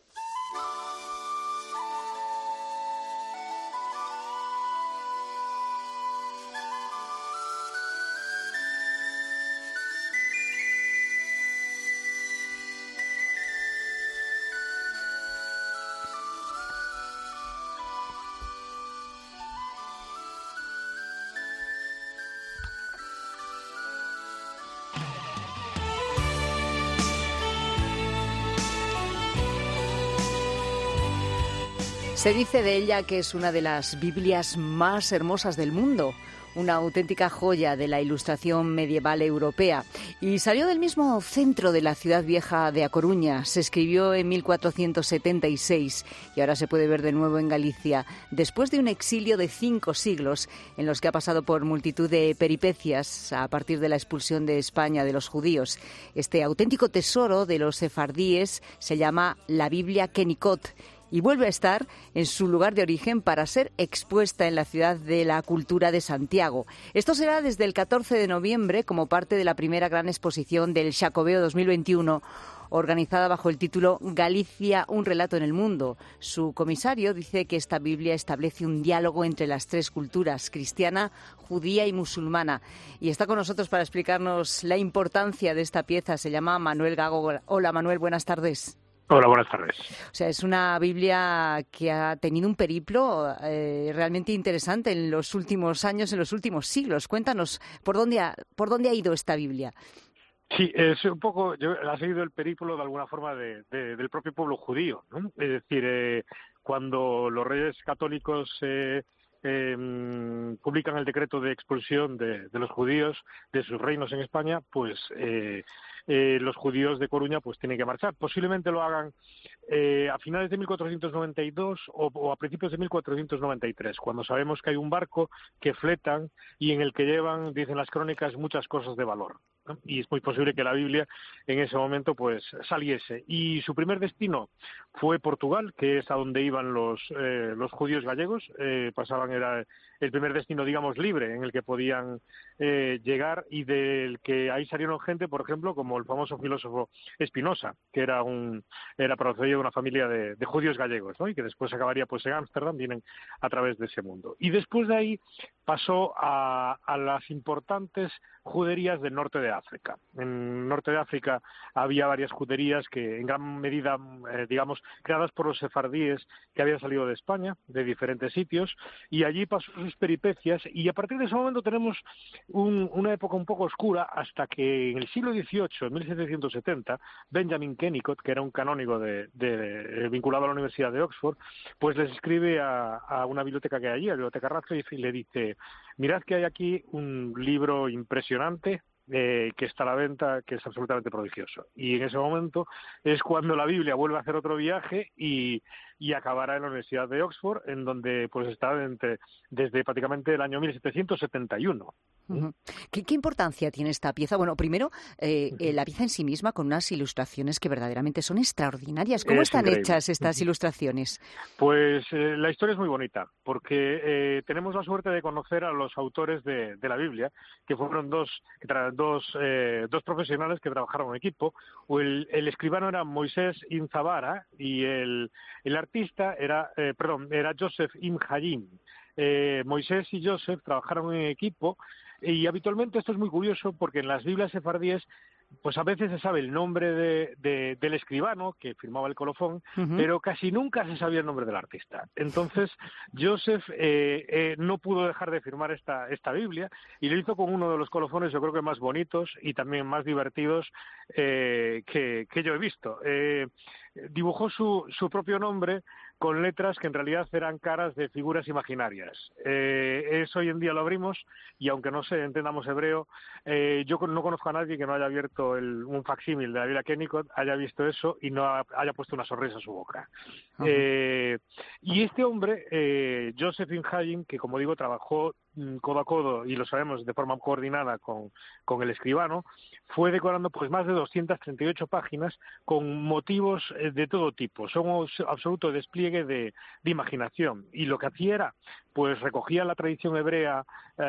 Se dice de ella que es una de las Biblias más hermosas del mundo, una auténtica joya de la ilustración medieval europea. Y salió del mismo centro de la ciudad vieja de A Coruña. Se escribió en mil cuatrocientos setenta y seis y ahora se puede ver de nuevo en Galicia, después de un exilio de cinco siglos en los que ha pasado por multitud de peripecias a partir de la expulsión de España de los judíos. Este auténtico tesoro de los sefardíes se llama la Biblia Kennicott y vuelve a estar en su lugar de origen para ser expuesta en la Ciudad de la Cultura de Santiago. Esto será desde el catorce de noviembre como parte de la primera gran exposición del Xacobeo dos mil veintiuno, organizada bajo el título Galicia, un relato en el mundo. Su comisario dice que esta Biblia establece un diálogo entre las tres culturas, cristiana, judía y musulmana. Y está con nosotros para explicarnos la importancia de esta pieza. Se llama Manuel Gago. Hola, Manuel, buenas tardes. Hola, buenas tardes. O sea, es una Biblia que ha tenido un periplo eh, realmente interesante en los últimos años, en los últimos siglos. Cuéntanos, ¿por dónde ha, por dónde ha ido esta Biblia? Sí, es un poco, yo, ha seguido el periplo de alguna forma de, de, del propio pueblo judío, ¿no? Es decir, eh, cuando los reyes católicos eh, eh, publican el decreto de expulsión de, de los judíos de sus reinos en España, pues eh, eh, los judíos de Coruña pues tienen que marchar. Posiblemente lo hagan eh, a finales de mil cuatrocientos noventa y dos o, o a principios de mil cuatrocientos noventa y tres, cuando sabemos que hay un barco que fletan y en el que llevan, dicen las crónicas, muchas cosas de valor, ¿no? Y es muy posible que la Biblia en ese momento pues saliese. Y su primer destino fue Portugal, que es a donde iban los eh, los judíos gallegos. Eh, pasaban, era el primer destino, digamos, libre en el que podían eh, llegar y del que ahí salieron gente, por ejemplo, como el famoso filósofo Spinoza, que era un era procedía de una familia de, de judíos gallegos, ¿no? Y que después acabaría pues en Ámsterdam, vienen a través de ese mundo. Y después de ahí pasó a, a las importantes juderías del norte de África. En el norte de África había varias juderías que en gran medida, eh, digamos, creadas por los sefardíes que habían salido de España, de diferentes sitios, y allí pasó sus peripecias, y a partir de ese momento tenemos un, una época un poco oscura hasta que en el siglo dieciocho, en mil setecientos setenta, Benjamin Kennicott, que era un canónigo de, de, de, vinculado a la Universidad de Oxford, pues les escribe a, a una biblioteca que hay allí, a la Biblioteca Radcliffe, y le dice: mirad que hay aquí un libro impresionante eh, que está a la venta, que es absolutamente prodigioso. Y en ese momento es cuando la Biblia vuelve a hacer otro viaje y y acabará en la Universidad de Oxford, en donde pues está entre, desde prácticamente el año mil setecientos setenta y uno. Uh-huh. ¿Qué, ¿Qué importancia tiene esta pieza? Bueno, primero, eh, eh, la pieza en sí misma con unas ilustraciones que verdaderamente son extraordinarias. ¿Cómo Es están increíble. hechas estas ilustraciones? Pues eh, la historia es muy bonita, porque eh, tenemos la suerte de conocer a los autores de, de la Biblia, que fueron dos que tra- dos, eh, dos profesionales que trabajaron en equipo. O el, el escribano era Moisés Ibn Zabara y el, el artista era, eh, perdón, era Joseph Ibn Hayim. Eh, Moisés y Joseph trabajaron en equipo. Y habitualmente esto es muy curioso porque en las Biblias sefardíes pues a veces se sabe el nombre de, de, del escribano que firmaba el colofón, uh-huh. pero casi nunca se sabía el nombre del artista. Entonces Joseph eh, eh, no pudo dejar de firmar esta, esta Biblia y lo hizo con uno de los colofones yo creo que más bonitos y también más divertidos eh, que, que yo he visto. Eh, dibujó su, su propio nombre con letras que en realidad eran caras de figuras imaginarias. Eh, eso hoy en día lo abrimos y aunque no se entendamos hebreo, eh, yo no conozco a nadie que no haya abierto el, un facsímil de la Biblia Kennicott, haya visto eso y no ha, haya puesto una sonrisa a su boca. Uh-huh. Eh, y este hombre, eh, Joseph Ibn Hayim, que como digo trabajó codo a codo, y lo sabemos de forma coordinada con, con el escribano, fue decorando pues más de doscientas treinta y ocho páginas con motivos de todo tipo. Son un absoluto despliegue de, de imaginación. Y lo que hacía era, pues recogía la tradición hebrea,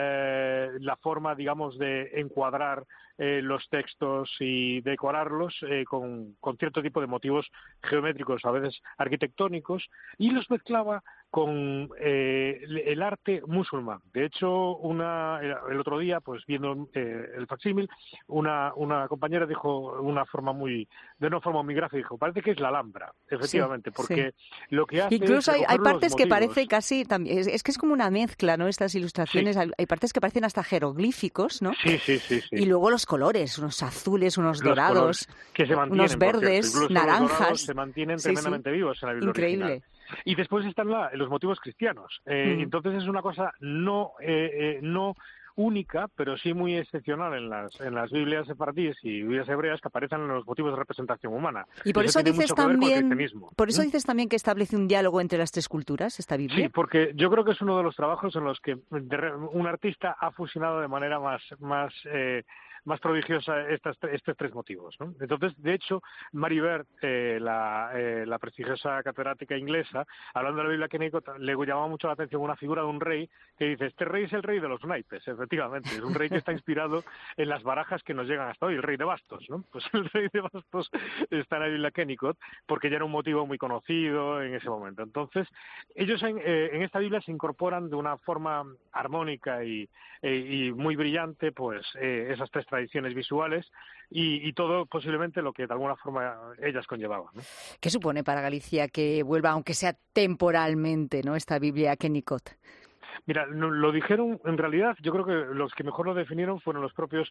eh, la forma, digamos, de encuadrar eh, los textos y decorarlos eh, con, con cierto tipo de motivos geométricos, a veces arquitectónicos, y los mezclaba con eh, el arte musulmán. De hecho, una, el otro día, pues viendo eh, el facsímil, una, una compañera dijo una forma muy, de una forma muy gráfica, dijo, parece que es la Alhambra, efectivamente, sí, porque sí. lo que hace incluso es hay, hay partes que parece casi, también, es, es que es como una mezcla, ¿no? Estas ilustraciones, sí. hay, hay partes que parecen hasta jeroglíficos, ¿no? Sí, sí, sí, sí. Y luego los colores, unos azules, unos los dorados, que se unos verdes, naranjas. Se mantienen sí, tremendamente sí. vivos en la Biblia Increíble. Original. Y después están la, los motivos cristianos. Eh, mm. Entonces es una cosa no eh, eh, no única, pero sí muy excepcional en las en las Biblias sefardíes y Biblias hebreas que aparecen en los motivos de representación humana. Y por eso, eso dices también, por eso ¿Mm? dices también que establece un diálogo entre las tres culturas, esta Biblia. Sí, porque yo creo que es uno de los trabajos en los que un artista ha fusionado de manera más más eh, más prodigiosa estas, estos tres motivos, ¿no? Entonces, de hecho, Mary Beard, eh, la, eh, la prestigiosa catedrática inglesa, hablando de la Biblia Kennicott, le llamaba mucho la atención una figura de un rey que dice, este rey es el rey de los naipes, efectivamente, es un rey que está inspirado en las barajas que nos llegan hasta hoy, el rey de bastos, ¿no? Pues el rey de bastos está en la Biblia Kennicott porque ya era un motivo muy conocido en ese momento. Entonces, ellos en, eh, en esta Biblia se incorporan de una forma armónica y, eh, y muy brillante, pues, eh, esas tres tradiciones visuales y, y todo posiblemente lo que de alguna forma ellas conllevaban, ¿no? ¿Qué supone para Galicia que vuelva, aunque sea temporalmente, ¿no?, esta Biblia Kennicott? Mira, lo dijeron, en realidad, yo creo que los que mejor lo definieron fueron los propios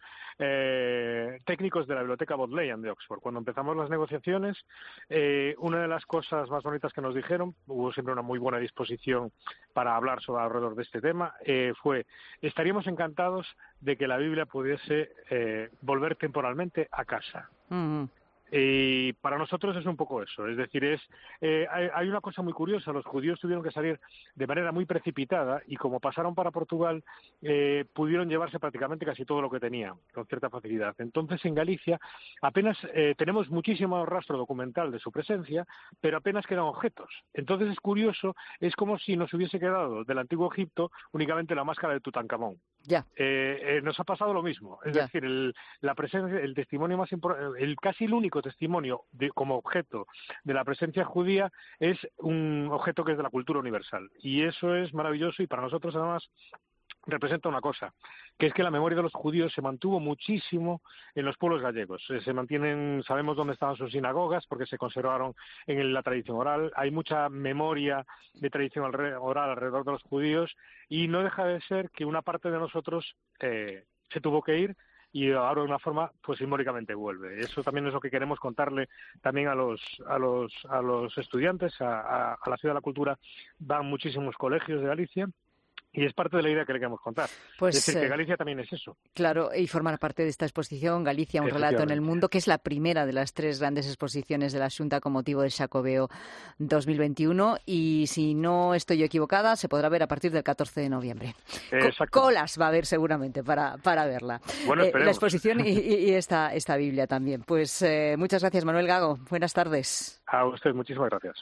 eh, técnicos de la Biblioteca Bodleian de Oxford. Cuando empezamos las negociaciones, eh, una de las cosas más bonitas que nos dijeron, hubo siempre una muy buena disposición para hablar sobre alrededor de este tema, eh, fue, estaríamos encantados de que la Biblia pudiese eh, volver temporalmente a casa. Mm-hmm. Y para nosotros es un poco eso, es decir, es eh, hay, hay una cosa muy curiosa, los judíos tuvieron que salir de manera muy precipitada y como pasaron para Portugal, eh, pudieron llevarse prácticamente casi todo lo que tenían, con cierta facilidad. Entonces en Galicia apenas eh, tenemos muchísimo rastro documental de su presencia, pero apenas quedan objetos. Entonces es curioso, es como si nos hubiese quedado del antiguo Egipto únicamente la máscara de Tutankamón. Ya. Eh, eh, nos ha pasado lo mismo, es ya. decir, el, la presencia, el testimonio más importante, el casi el único testimonio de, como objeto de la presencia judía es un objeto que es de la cultura universal y eso es maravilloso y para nosotros además representa una cosa, que es que la memoria de los judíos se mantuvo muchísimo en los pueblos gallegos. Se mantienen, sabemos dónde estaban sus sinagogas porque se conservaron en la tradición oral. Hay mucha memoria de tradición oral alrededor de los judíos y no deja de ser que una parte de nosotros eh, se tuvo que ir y ahora de una forma pues simbólicamente vuelve. Eso también es lo que queremos contarle también a los a los a los estudiantes, a, a, a la Ciudad de la Cultura van muchísimos colegios de Galicia Y es parte de la idea que le queremos contar. Pues, es decir, que eh, Galicia también es eso. Claro, y formar parte de esta exposición, Galicia, un relato en el mundo, que es la primera de las tres grandes exposiciones de la Xunta con motivo del Xacobeo dos mil veintiuno. Y si no estoy yo equivocada, se podrá ver a partir del catorce de noviembre. Exacto. Co- colas va a haber seguramente para, para verla. Bueno, Eh, esperemos. la exposición y, y- y esta, esta Biblia también. Pues eh, muchas gracias, Manuel Gago. Buenas tardes. A usted, muchísimas gracias.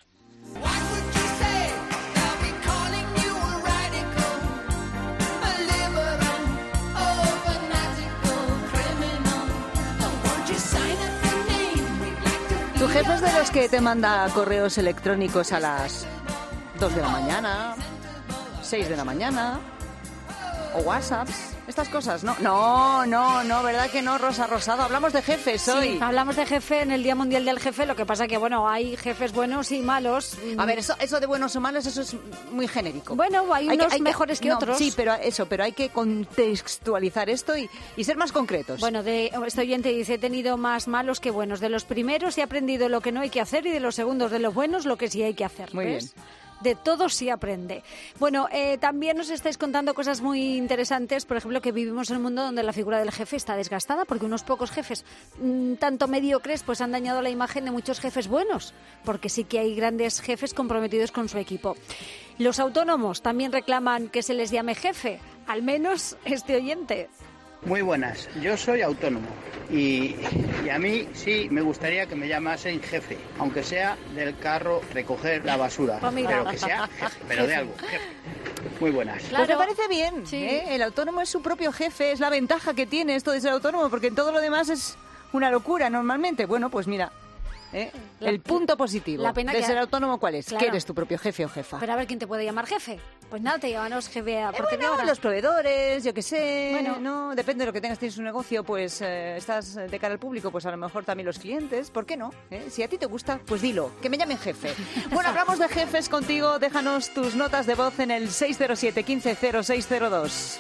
¿Tu jefe es de los que te manda correos electrónicos a las dos de la mañana, seis de la mañana, o WhatsApps? Estas cosas, ¿no? No, no, no, ¿verdad que no, Rosa Rosado? Hablamos de jefes hoy. Sí, hablamos de jefe en el Día Mundial del Jefe, lo que pasa que, bueno, hay jefes buenos y malos. A ver, eso, eso de buenos o malos, eso es muy genérico. Bueno, hay unos mejores que no, otros. Sí, pero eso, pero hay que contextualizar esto y, y ser más concretos. Bueno, de, este oyente dice, he tenido más malos que buenos. De los primeros he aprendido lo que no hay que hacer y de los segundos, de los buenos, lo que sí hay que hacer. Muy ¿ves? bien. De todo sí aprende. Bueno, eh, también nos estáis contando cosas muy interesantes, por ejemplo, que vivimos en un mundo donde la figura del jefe está desgastada porque unos pocos jefes, mmm, tanto mediocres, pues han dañado la imagen de muchos jefes buenos, porque sí que hay grandes jefes comprometidos con su equipo. Los autónomos también reclaman que se les llame jefe, al menos este oyente. Muy buenas, yo soy autónomo y, y a mí sí me gustaría que me llamasen jefe, aunque sea del carro recoger la basura, Pues mira. pero que sea jefe, pero de Jefe. algo, jefe. Muy buenas. Pues me parece bien, ¿eh? El autónomo es su propio jefe, es la ventaja que tiene esto de ser autónomo, porque en todo lo demás es una locura normalmente. Bueno, pues mira, ¿eh? La- el punto positivo la pena de que- ser autónomo, ¿cuál es? Claro. Que eres tu propio jefe o jefa. Pero a ver quién te puede llamar jefe. Pues nada, te llamamos jefe a Eh, partir de bueno, ahora. los proveedores, yo qué sé, Bueno. no, depende de lo que tengas, tienes un negocio, pues eh, estás de cara al público, pues a lo mejor también los clientes, ¿por qué no? ¿Eh? Si a ti te gusta, pues dilo, que me llamen jefe. Bueno, hablamos de jefes contigo, déjanos tus notas de voz en el seis cero siete, uno cinco cero seis cero dos.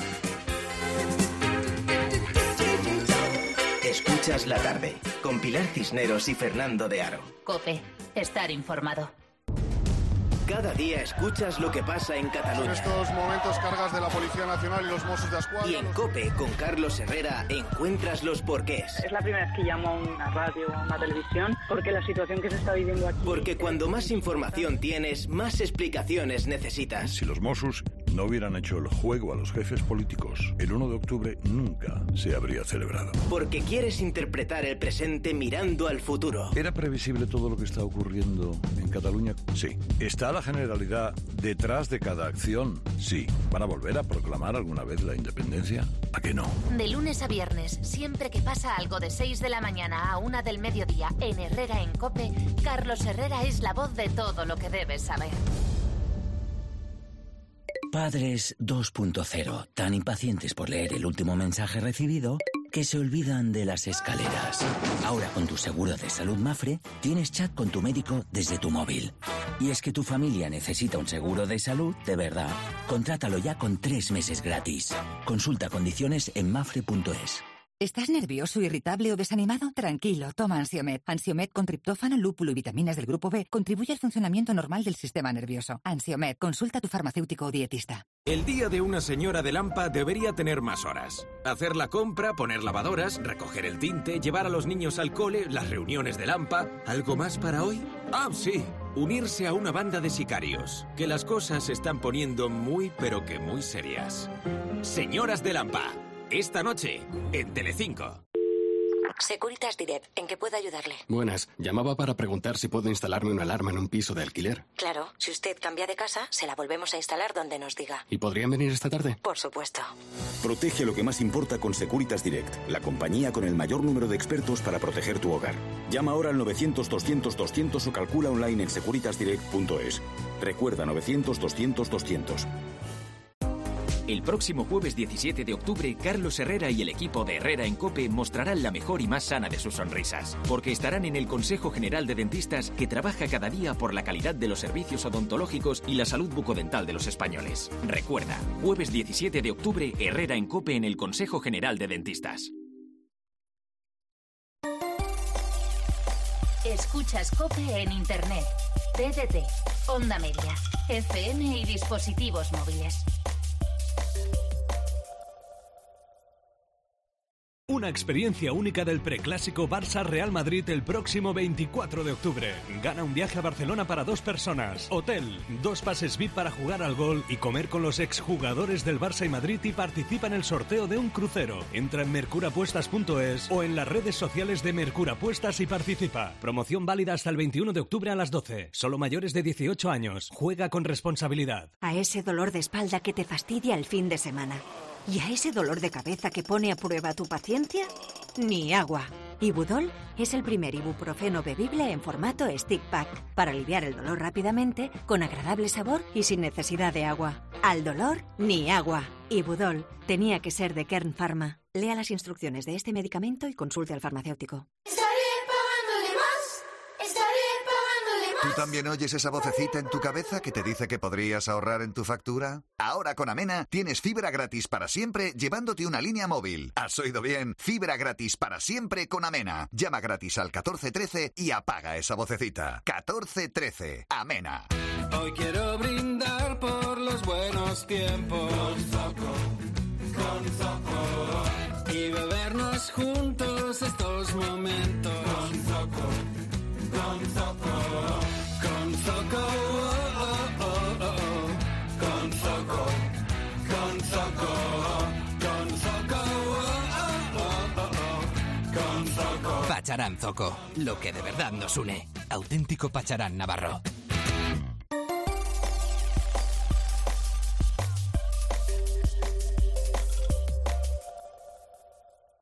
Escuchas la tarde con Pilar Cisneros y Fernando de Aro. COPE. Estar informado. Cada día escuchas lo que pasa en En Cataluña. estos momentos, cargas de la Policía Nacional y los Mossos de Escuadra. Y en COPE con Carlos Herrera encuentras los porqués. Es la primera vez que llamo a una radio o a una televisión porque la situación que se está viviendo aquí... Porque cuando más información tienes, más explicaciones necesitas. Si los Mossos no hubieran hecho el juego a los jefes políticos, el uno de octubre nunca se habría celebrado. Porque quieres interpretar el presente mirando al futuro. ¿Era previsible todo lo que está ocurriendo en Cataluña? Sí. ¿Está la Generalidad detrás de cada acción? Sí. ¿Van a volver a proclamar alguna vez la independencia? ¿A qué no? De lunes a viernes, siempre que pasa algo de seis de la mañana a una del mediodía en Herrera en COPE, Carlos Herrera es la voz de todo lo que debes saber. Padres dos punto cero, tan impacientes por leer el último mensaje recibido que se olvidan de las escaleras. Ahora con tu seguro de salud Mafre, tienes chat con tu médico desde tu móvil. Y es que tu familia necesita un seguro de salud de verdad. Contrátalo ya con tres meses gratis. Consulta condiciones en mafre punto es. ¿Estás nervioso, irritable o desanimado? Tranquilo, toma Ansiomed. Ansiomed con triptófano, lúpulo y vitaminas del grupo B contribuye al funcionamiento normal del sistema nervioso. Ansiomed, consulta a tu farmacéutico o dietista. El día de una señora de Lampa debería tener más horas. Hacer la compra, poner lavadoras, recoger el tinte, llevar a los niños al cole, las reuniones de Lampa. ¿Algo más para hoy? Ah, sí. Unirse a una banda de sicarios. Que las cosas se están poniendo muy, pero que muy serias. Señoras de Lampa. Esta noche, en Telecinco. Securitas Direct, ¿en qué puedo ayudarle? Buenas, llamaba para preguntar si puedo instalarme una alarma en un piso de alquiler. Claro, si usted cambia de casa, se la volvemos a instalar donde nos diga. ¿Y podrían venir esta tarde? Por supuesto. Protege lo que más importa con Securitas Direct, la compañía con el mayor número de expertos para proteger tu hogar. Llama ahora al novecientos, doscientos, doscientos o calcula online en securitas direct punto es. Recuerda novecientos, doscientos, doscientos. El próximo jueves diecisiete de octubre, Carlos Herrera y el equipo de Herrera en COPE mostrarán la mejor y más sana de sus sonrisas, porque estarán en el Consejo General de Dentistas, que trabaja cada día por la calidad de los servicios odontológicos y la salud bucodental de los españoles. Recuerda, jueves diecisiete de octubre, Herrera en COPE en el Consejo General de Dentistas. Escuchas COPE en Internet, T D T, Onda Media, F M y dispositivos móviles. una experiencia única del preclásico Barça-Real Madrid el próximo veinticuatro de octubre. Gana un viaje a Barcelona para dos personas, hotel, dos pases V I P para jugar al gol y comer con los exjugadores del Barça y Madrid y participa en el sorteo de un crucero. Entra en mercurapuestas punto es o en las redes sociales de Mercurapuestas y participa. Promoción válida hasta el veintiuno de octubre a las doce. Solo mayores de dieciocho años. Juega con responsabilidad. A ese dolor de espalda que te fastidia el fin de semana. ¿Y a ese dolor de cabeza que pone a prueba tu paciencia? Ni agua. Ibudol es el primer ibuprofeno bebible en formato stick pack para aliviar el dolor rápidamente, con agradable sabor y sin necesidad de agua. Al dolor, ni agua. Ibudol tenía que ser de Kern Pharma. Lea las instrucciones de este medicamento y consulte al farmacéutico. ¿Tú también oyes esa vocecita en tu cabeza que te dice que podrías ahorrar en tu factura? Ahora con Amena tienes fibra gratis para siempre llevándote una línea móvil. ¿Has oído bien? Fibra gratis para siempre con Amena. Llama gratis al catorce trece y apaga esa vocecita. catorce trece. Amena. Hoy quiero brindar por los buenos tiempos. Con Zoco, con Zoco. Y bebernos juntos estos momentos. Con Zoco, con Zoco. Con Zoco, oh, oh, oh, oh. Con Zoco, con Zoco. Con Zoco, oh, oh, oh, oh. Con Zoco. Pacharán Zoco, lo que de verdad nos une. Auténtico Pacharán Navarro.